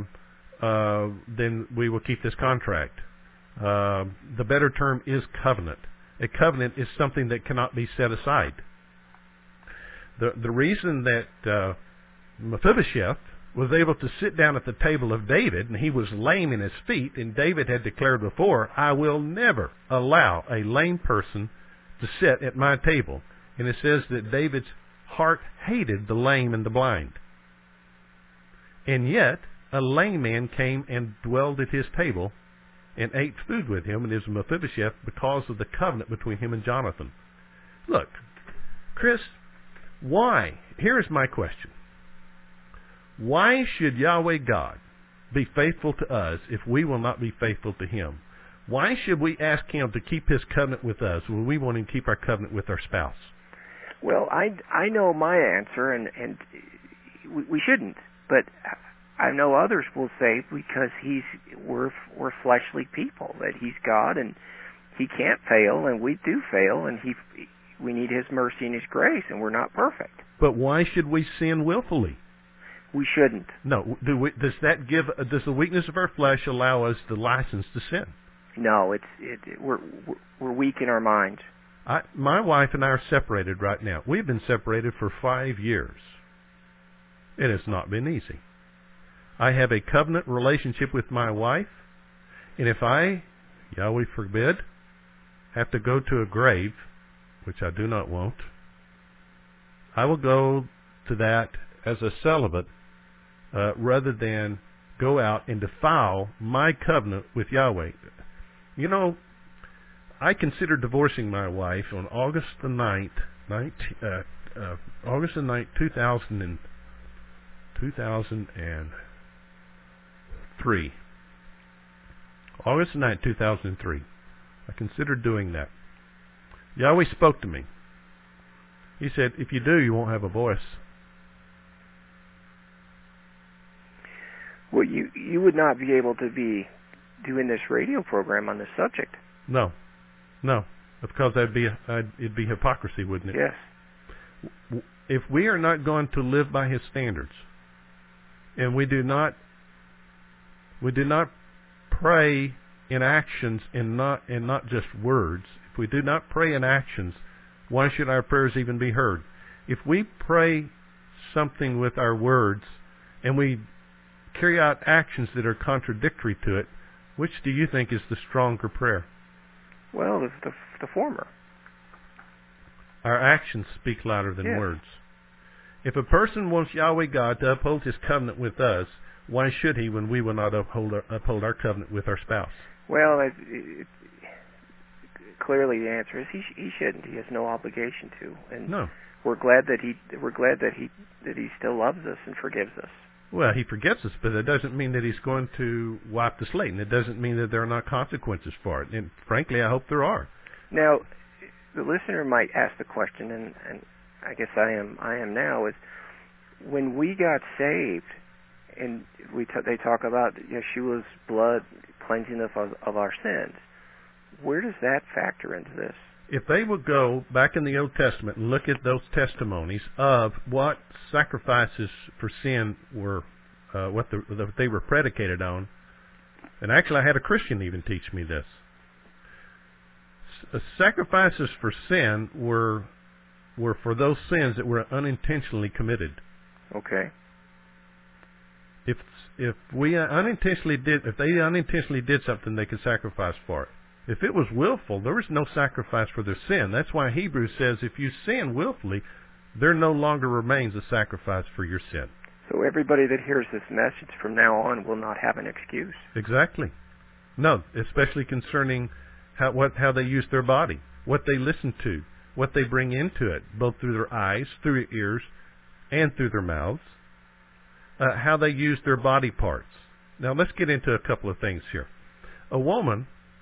we will keep this contract. The better term is covenant. A covenant is something that cannot be set aside. The reason that Mephibosheth was able to sit down at the table of David, and he was lame in his feet, and David had declared before, I will never allow a lame person to sit at my table. And it says that David's heart hated the lame and the blind. And yet, a lame man came and dwelled at his table and ate food with him, and it was Mephibosheth because of the covenant between him and Jonathan. Look, Chris, why? Here is my question. Why should Yahweh God be faithful to us if we will not be faithful to Him? Why should we ask Him to keep His covenant with us when we want Him to keep our covenant with our spouse? Well, I know my answer, and we shouldn't. But I know others will say because we're fleshly people, that He's God and He can't fail, and we do fail, and we need His mercy and His grace, and we're not perfect. But why should we sin willfully? We shouldn't. No. Does the weakness of our flesh allow us the license to sin? No. We're weak in our minds. My wife and I are separated right now. We've been separated for 5 years. It has not been easy. I have a covenant relationship with my wife, and if I, Yahweh forbid, have to go to a grave, which I do not want, I will go to that as a celibate rather than go out and defile my covenant with Yahweh. You know, I considered divorcing my wife on August the 9th, 2003. August the 9th, 2003. I considered doing that. Yahweh spoke to me. He said, if you do, you won't have a voice. Well, you would not be able to be doing this radio program on this subject. No, because it'd be hypocrisy, wouldn't it? Yes. If we are not going to live by His standards, and we do not pray in actions and not just words. If we do not pray in actions why should our prayers even be heard? If we pray something with our words and we carry out actions that are contradictory to it, which do you think is the stronger prayer? Well, the former. Our actions speak louder than Yes. words. If a person wants Yahweh God to uphold His covenant with us, why should He when we will not uphold our covenant with our spouse? Well, clearly the answer is he shouldn't. He has no obligation to. And No. we're glad that he still loves us and forgives us. Well, He forgives us, but that doesn't mean that He's going to wipe the slate, and it doesn't mean that there are not consequences for it. And frankly, I hope there are. Now, the listener might ask the question, and I guess I am now, is when we got saved, and they talk about Yeshua's blood cleansing us of our sins. Where does that factor into this? If they would go back in the Old Testament and look at those testimonies of what sacrifices for sin were, what they were predicated on, and actually I had a Christian even teach me this. Sacrifices for sin were for those sins that were unintentionally committed. Okay. If they unintentionally did something, they could sacrifice for it. If it was willful, there was no sacrifice for their sin. That's why Hebrews says if you sin willfully, there no longer remains a sacrifice for your sin. So everybody that hears this message from now on will not have an excuse. Exactly. No, especially concerning how they use their body, what they listen to, what they bring into it, both through their eyes, through their ears, and through their mouths, how they use their body parts. Now let's get into a couple of things here. A woman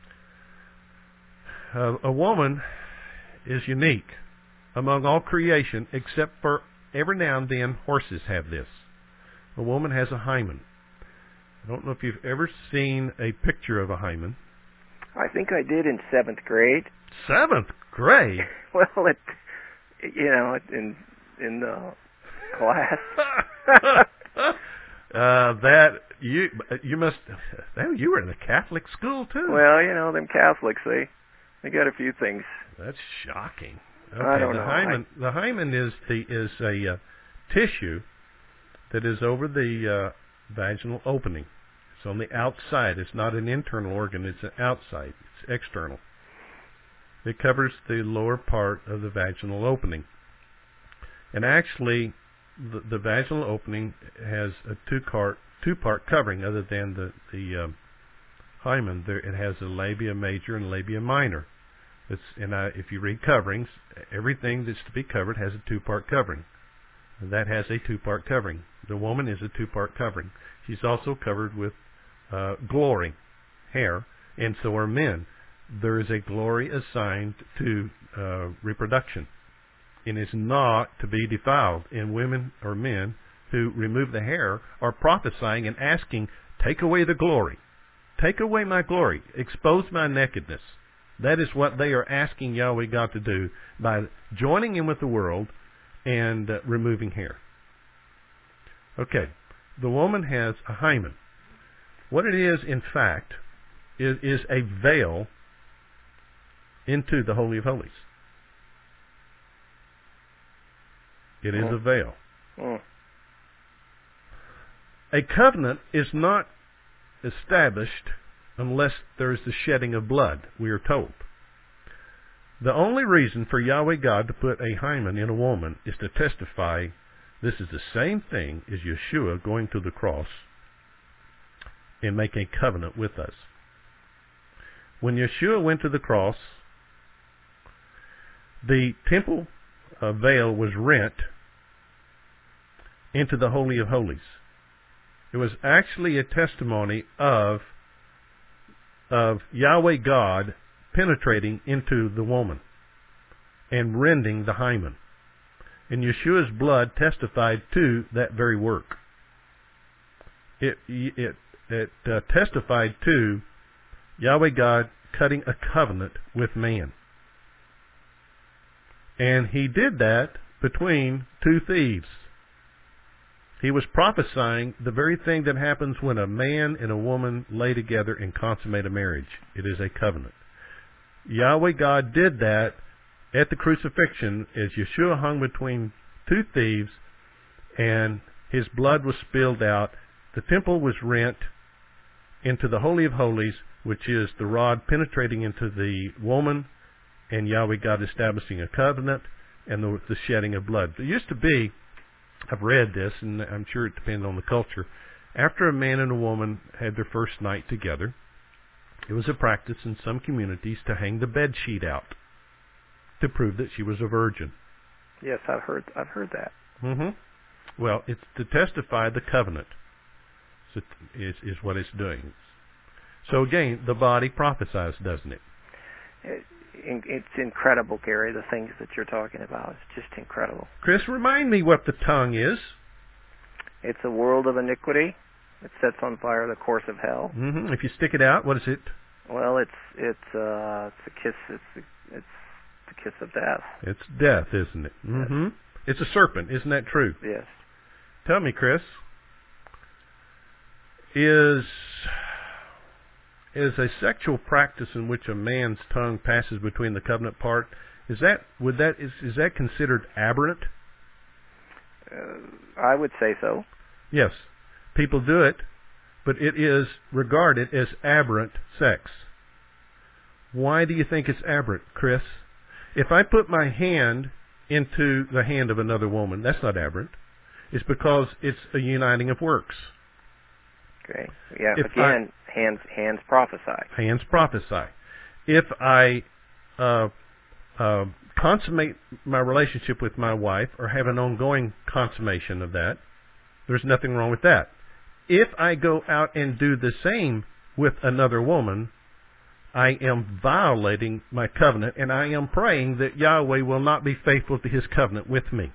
is unique among all creation, except for every now and then horses have this. A woman has a hymen. I don't know if you've ever seen a picture of a hymen. I think I did in 7th grade. 7th grade? Well, in the class. You were in a Catholic school too. Well, them Catholics, they got a few things. That's shocking. Okay, I don't know. The hymen is a tissue that is over the vaginal opening. It's on the outside. It's not an internal organ. It's an outside. It's external. It covers the lower part of the vaginal opening. And actually, the vaginal opening has a two-part covering other than the hymen. It has a labia major and labia minor. If you read coverings, everything that's to be covered has a two-part covering. That has a two-part covering. The woman is a two-part covering. She's also covered with glory, hair, and so are men. There is a glory assigned to reproduction. It is not to be defiled. And women or men who remove the hair are prophesying and asking, take away the glory. Take away my glory. Expose my nakedness. That is what they are asking Yahweh God to do by joining in with the world and removing hair. Okay, the woman has a hymen. What it is, in fact, is a veil into the Holy of Holies. It is a veil. A covenant is not established unless there is the shedding of blood, we are told. The only reason for Yahweh God to put a hymen in a woman is to testify this is the same thing as Yeshua going to the cross and make a covenant with us. When Yeshua went to the cross, the temple veil was rent into the Holy of Holies. It was actually a testimony of Yahweh God penetrating into the woman and rending the hymen. And Yeshua's blood testified to that very work. It testified to Yahweh God cutting a covenant with man. And he did that between two thieves. He was prophesying the very thing that happens when a man and a woman lay together and consummate a marriage. It is a covenant. Yahweh God did that, at the crucifixion, as Yeshua hung between two thieves and his blood was spilled out, the temple was rent into the Holy of Holies, which is the rod penetrating into the woman, and Yahweh God establishing a covenant, and the shedding of blood. There used to be, I've read this, and I'm sure it depends on the culture, after a man and a woman had their first night together, it was a practice in some communities to hang the bed sheet out to prove that she was a virgin. Yes, I've heard that. Mm-hmm. Well, it's to testify the covenant. So is what it's doing. So again, the body prophesies, doesn't it? It's incredible, Gary, the things that you're talking about. It's just incredible. Chris, remind me what the tongue is. It's a world of iniquity. It sets on fire the course of hell. Mm-hmm. If you stick it out, what is it? Well, it's a kiss. It's the kiss of death. It's death, isn't it? Mm-hmm. Yes. It's a serpent, isn't that true? Yes. Tell me, Chris, is a sexual practice in which a man's tongue passes between the covenant part, is that considered aberrant? I would say so. Yes. People do it, but it is regarded as aberrant sex. Why do you think it's aberrant, Chris? If I put my hand into the hand of another woman, that's not aberrant. It's because it's a uniting of works. Okay. Yeah, again, hands prophesy. Hands prophesy. If I consummate my relationship with my wife or have an ongoing consummation of that, there's nothing wrong with that. If I go out and do the same with another woman, I am violating my covenant, and I am praying that Yahweh will not be faithful to His covenant with me.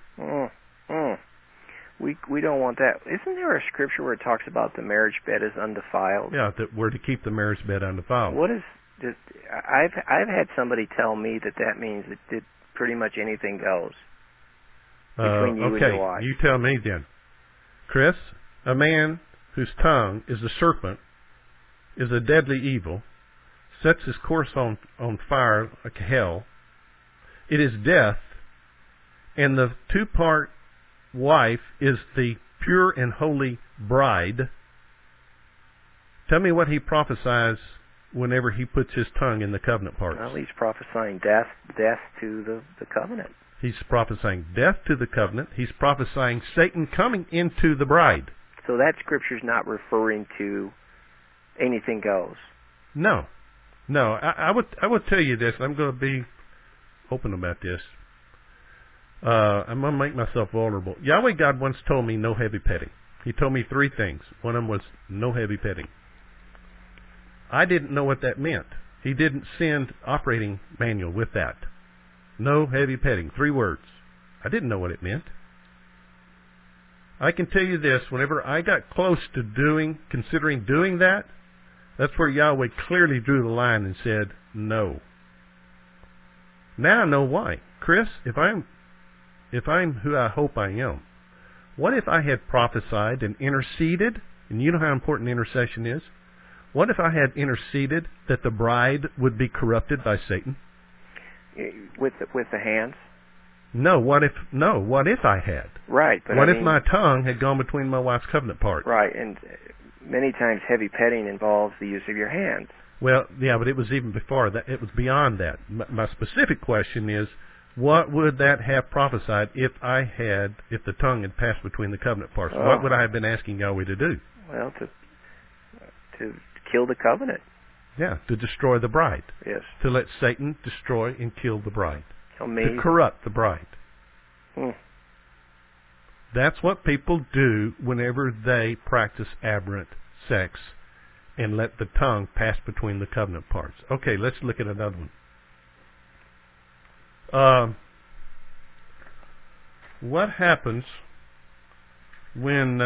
We don't want that. Isn't there a scripture where it talks about the marriage bed is undefiled? Yeah, that we're to keep the marriage bed undefiled. What is? I've had somebody tell me that means that pretty much anything goes between you and your wife. Okay, you tell me then, Chris. A man whose tongue is a serpent is a deadly evil, sets his course on fire like hell. It is death, and the two-part wife is the pure and holy bride. Tell me what he prophesies whenever he puts his tongue in the covenant parts. Well, he's prophesying death to the covenant. He's prophesying death to the covenant. He's prophesying Satan coming into the bride. So that scripture's not referring to anything goes. No. I would tell you this. I'm going to be open about this. I'm going to make myself vulnerable. Yahweh God once told me no heavy petting. He told me 3 things. One of them was no heavy petting. I didn't know what that meant. He didn't send operating manual with that. No heavy petting. 3 words. I didn't know what it meant. I can tell you this, whenever I got close to considering doing that, that's where Yahweh clearly drew the line and said, no. Now I know why. Chris, if I'm who I hope I am, what if I had prophesied and interceded, and you know how important intercession is? What if I had interceded that the bride would be corrupted by Satan? With the hands? No, what if I had? Right. But what if my tongue had gone between my wife's covenant parts? Right, and many times heavy petting involves the use of your hands. Well, yeah, but it was even before that. It was beyond that. My specific question is, what would that have prophesied if the tongue had passed between the covenant parts? Oh. What would I have been asking Yahweh to do? Well, to kill the covenant. Yeah, to destroy the bride. Yes. To let Satan destroy and kill the bride. Amazing. To corrupt the bride. Hmm. That's what people do whenever they practice aberrant sex and let the tongue pass between the covenant parts. Okay, let's look at another one. What happens when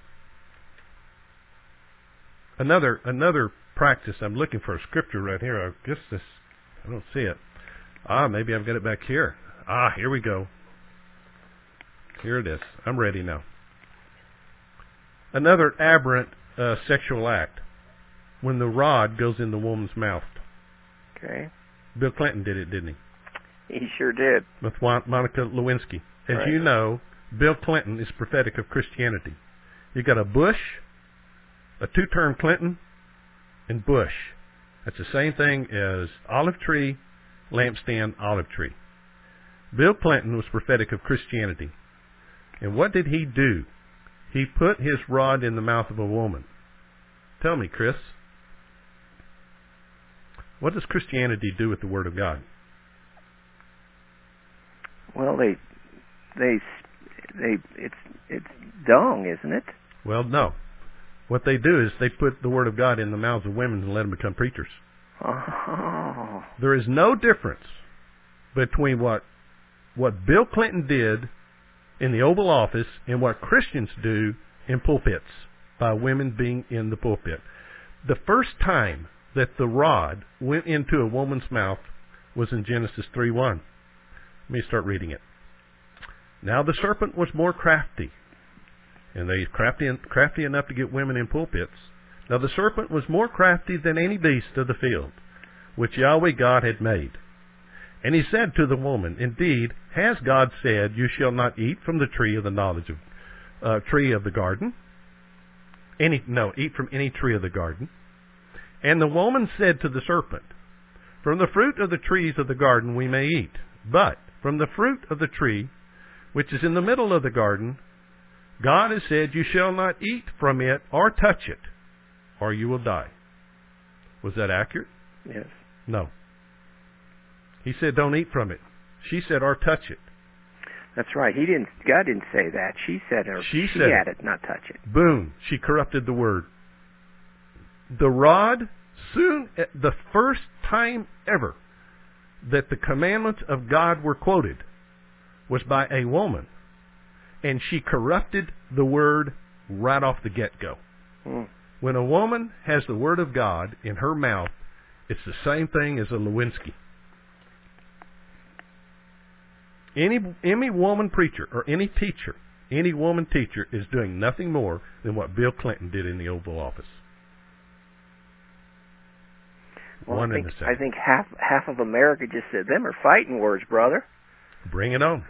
another practice? I'm looking for a scripture right here. I don't see it. Maybe I've got it back here. Here we go. Here it is. I'm ready now. Another aberrant sexual act, when the rod goes in the woman's mouth. Okay. Bill Clinton did it, didn't he? He sure did. With Monica Lewinsky. As Right. you know, Bill Clinton is prophetic of Christianity. You got a Bush, a two-term Clinton, and Bush. That's the same thing as olive tree, lampstand, olive tree. Bill Clinton was prophetic of Christianity. And what did he do? He put his rod in the mouth of a woman. Tell me, Chris, what does Christianity do with the Word of God? Well, it's dung, isn't it? Well, no. What they do is they put the Word of God in the mouths of women and let them become preachers. Oh. There is no difference between what Bill Clinton did in the Oval Office and what Christians do in pulpits by women being in the pulpit. The first time that the rod went into a woman's mouth was in Genesis 3:1. Let me start reading it. Now the serpent was more crafty, and they crafty enough to get women in pulpits. Now the serpent was more crafty than any beast of the field, which Yahweh God had made. And he said to the woman, Indeed, has God said, You shall not eat from the tree of the knowledge of tree of the garden? Eat from any tree of the garden. And the woman said to the serpent, From the fruit of the trees of the garden we may eat, but from the fruit of the tree which is in the middle of the garden, God has said, You shall not eat from it or touch it, or you will die. Was that accurate? Yes. No. He said, Don't eat from it. She said, or touch it. That's right. God didn't say that. She said it. She said had it, not touch it. Boom. She corrupted the word. The rod, soon, the first time ever that the commandments of God were quoted was by a woman. And she corrupted the word right off the get-go. When a woman has the word of God in her mouth, it's the same thing as a Lewinsky. Any woman preacher or any teacher, any woman teacher is doing nothing more than what Bill Clinton did in the Oval Office. Well, I think half of America just said, them are fighting words, brother. Bring it on.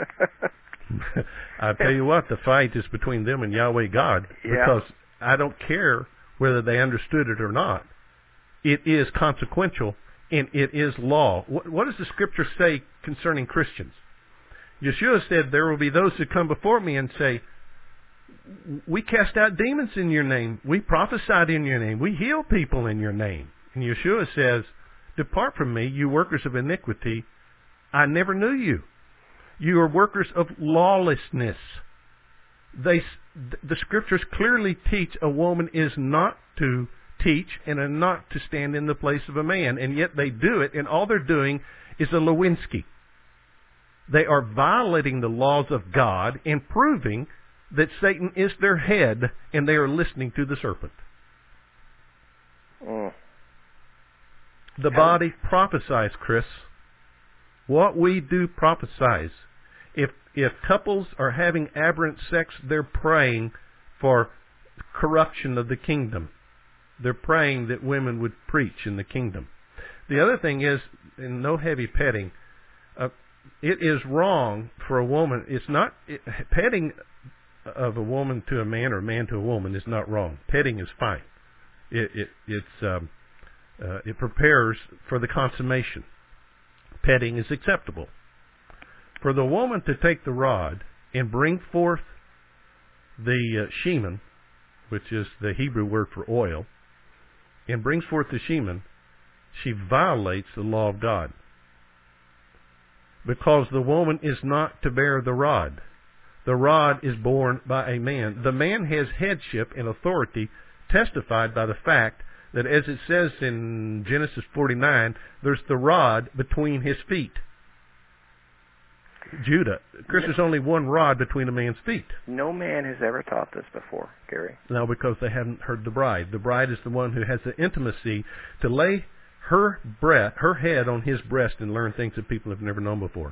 I tell you what, the fight is between them and Yahweh God, because I don't care whether they understood it or not. It is consequential, and it is law. What does the Scripture say concerning Christians? Yeshua said, there will be those who come before me and say, we cast out demons in your name. We prophesied in your name. We heal people in your name. And Yeshua says, depart from me, you workers of iniquity. I never knew you. You are workers of lawlessness. The Scriptures clearly teach a woman is not to teach and not to stand in the place of a man. And yet they do it, and all they're doing is a Lewinsky. They are violating the laws of God and proving that Satan is their head, and they are listening to the serpent. The body prophesies, Chris. What we do prophesies. If couples are having aberrant sex, they're praying for corruption of the kingdom. They're praying that women would preach in the kingdom. The other thing is, and no heavy petting, it is wrong for a woman. Petting of a woman to a man or a man to a woman is not wrong. Petting is fine. It prepares for the consummation. Petting is acceptable. For the woman to take the rod and bring forth the shemen, which is the Hebrew word for oil, and brings forth the shemen, she violates the law of God. Because the woman is not to bear the rod. The rod is borne by a man. The man has headship and authority testified by the fact that, as it says in Genesis 49, there's the rod between his feet. Judah. Chris, there's only one rod between a man's feet. No man has ever taught this before, Gary. No, because they haven't heard the bride. The bride is the one who has the intimacy to lay her head on his breast and learn things that people have never known before.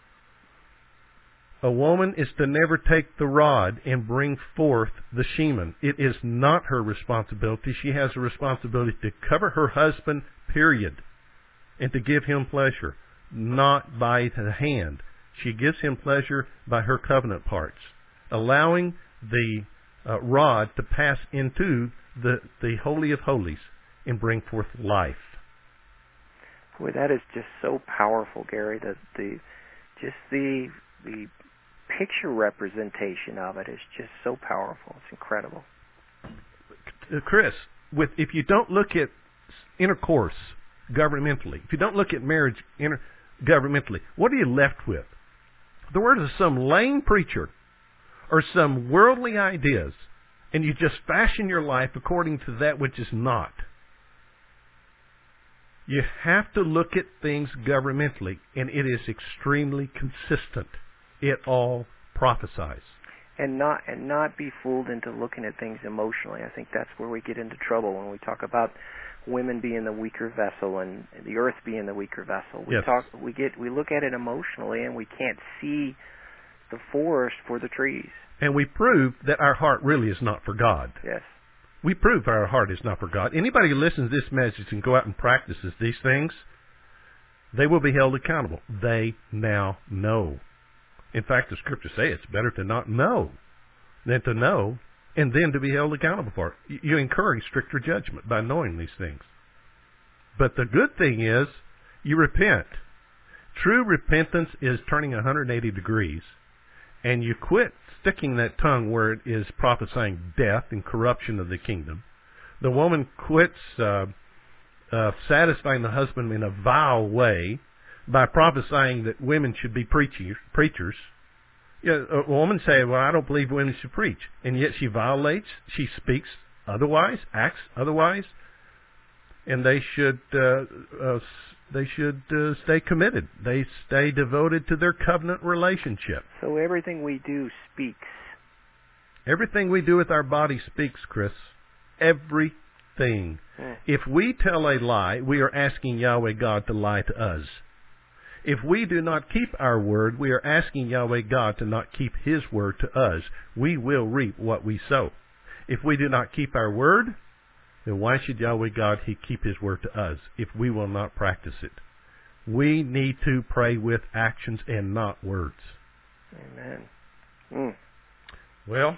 A woman is to never take the rod and bring forth the shemen. It is not her responsibility. She has a responsibility to cover her husband, period, and to give him pleasure. not by the hand. She gives him pleasure by her covenant parts, allowing the rod to pass into the Holy of Holies and bring forth life. Boy, that is just so powerful, Gary. The picture representation of it is just so powerful. It's incredible. Chris, if you don't look at intercourse governmentally, if you don't look at marriage governmentally, what are you left with? The word of some lame preacher or some worldly ideas, and you just fashion your life according to that which is not. You have to look at things governmentally, and it is extremely consistent. It all prophesies. And not be fooled into looking at things emotionally. I think that's where we get into trouble when we talk about women being the weaker vessel and the earth being the weaker vessel. We look at it emotionally, and we can't see the forest for the trees. And we prove that our heart really is not for God. Yes. We prove our heart is not for God. Anybody who listens to this message and go out and practices these things, they will be held accountable. They now know. In fact, the Scriptures say it's better to not know than to know and then to be held accountable for it. You incur stricter judgment by knowing these things. But the good thing is you repent. True repentance is turning 180 degrees, and you quit sticking that tongue where it is prophesying death and corruption of the kingdom. The woman quits satisfying the husband in a vile way by prophesying that women should be preachers. A woman say, well, I don't believe women should preach. And yet she violates, she speaks otherwise, acts otherwise, and they should stay committed. They stay devoted to their covenant relationship. So everything we do speaks. Everything we do with our body speaks, Chris. Everything. If we tell a lie, we are asking Yahweh God to lie to us. If we do not keep our word, we are asking Yahweh God to not keep His word to us. We will reap what we sow. If we do not keep our word, then why should Yahweh God keep His word to us if we will not practice it? We need to pray with actions and not words. Amen. Well,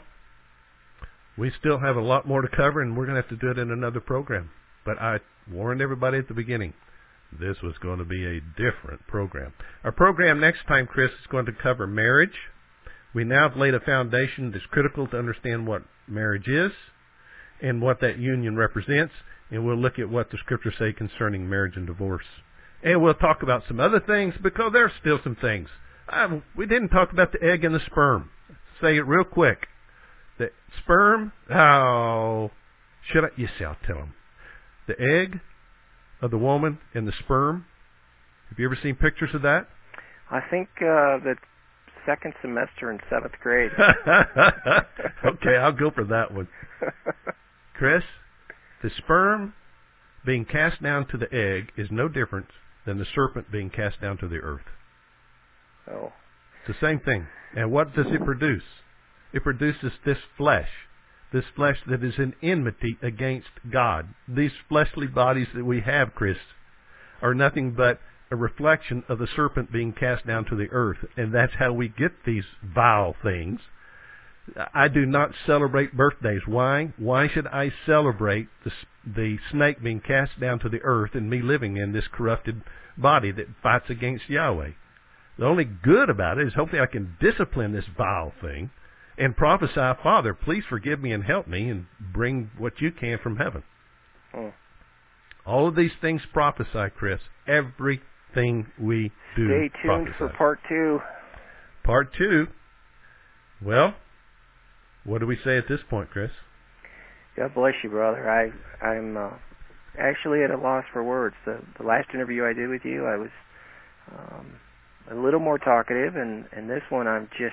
we still have a lot more to cover, and we're going to have to do it in another program. But I warned everybody at the beginning, this was going to be a different program. Our program next time, Chris, is going to cover marriage. We now have laid a foundation that's critical to understand what marriage is and what that union represents, and we'll look at what the Scriptures say concerning marriage and divorce. And we'll talk about some other things, because there are still some things. We didn't talk about the egg and the sperm. Say it real quick. The sperm, I'll tell them. The egg of the woman and the sperm. Have you ever seen pictures of that? I think the second semester in 7th grade. Okay, I'll go for that one. Chris, the sperm being cast down to the egg is no different than the serpent being cast down to the earth. Oh. It's the same thing. And what does it produce? It produces this flesh that is in enmity against God. These fleshly bodies that we have, Chris, are nothing but a reflection of the serpent being cast down to the earth. And that's how we get these vile things. I do not celebrate birthdays. Why? Why should I celebrate the snake being cast down to the earth and me living in this corrupted body that fights against Yahweh? The only good about it is hopefully I can discipline this vile thing and prophesy, Father, please forgive me and help me and bring what you can from heaven. All of these things prophesy, Chris. Everything we do Stay tuned prophesy. for part 2. Part 2. Well, what do we say at this point, Chris? God bless you, brother. I'm actually at a loss for words. The last interview I did with you, I was a little more talkative, and this one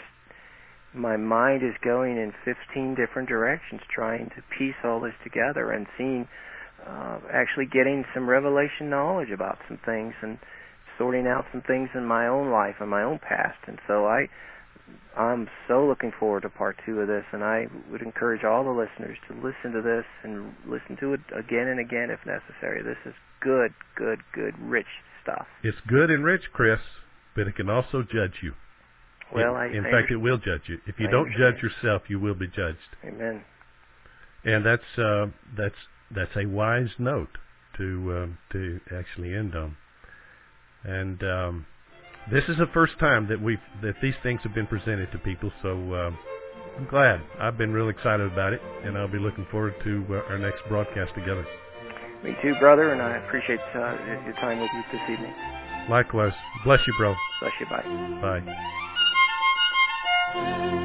my mind is going in 15 different directions, trying to piece all this together and seeing, actually getting some revelation knowledge about some things and sorting out some things in my own life and my own past. And so I'm so looking forward to part 2 of this, and I would encourage all the listeners to listen to this and listen to it again and again if necessary. This is good, rich stuff. It's good and rich, Chris, but it can also judge you. Well, in fact, it will judge you. If you don't judge yourself, you will be judged. Amen. And that's a wise note to actually end on. And this is the first time that these things have been presented to people. So I'm glad. I've been real excited about it, and I'll be looking forward to our next broadcast together. Me too, brother, and I appreciate your time with you this evening. Likewise. Bless you, bro. Bless you. Bye. Bye.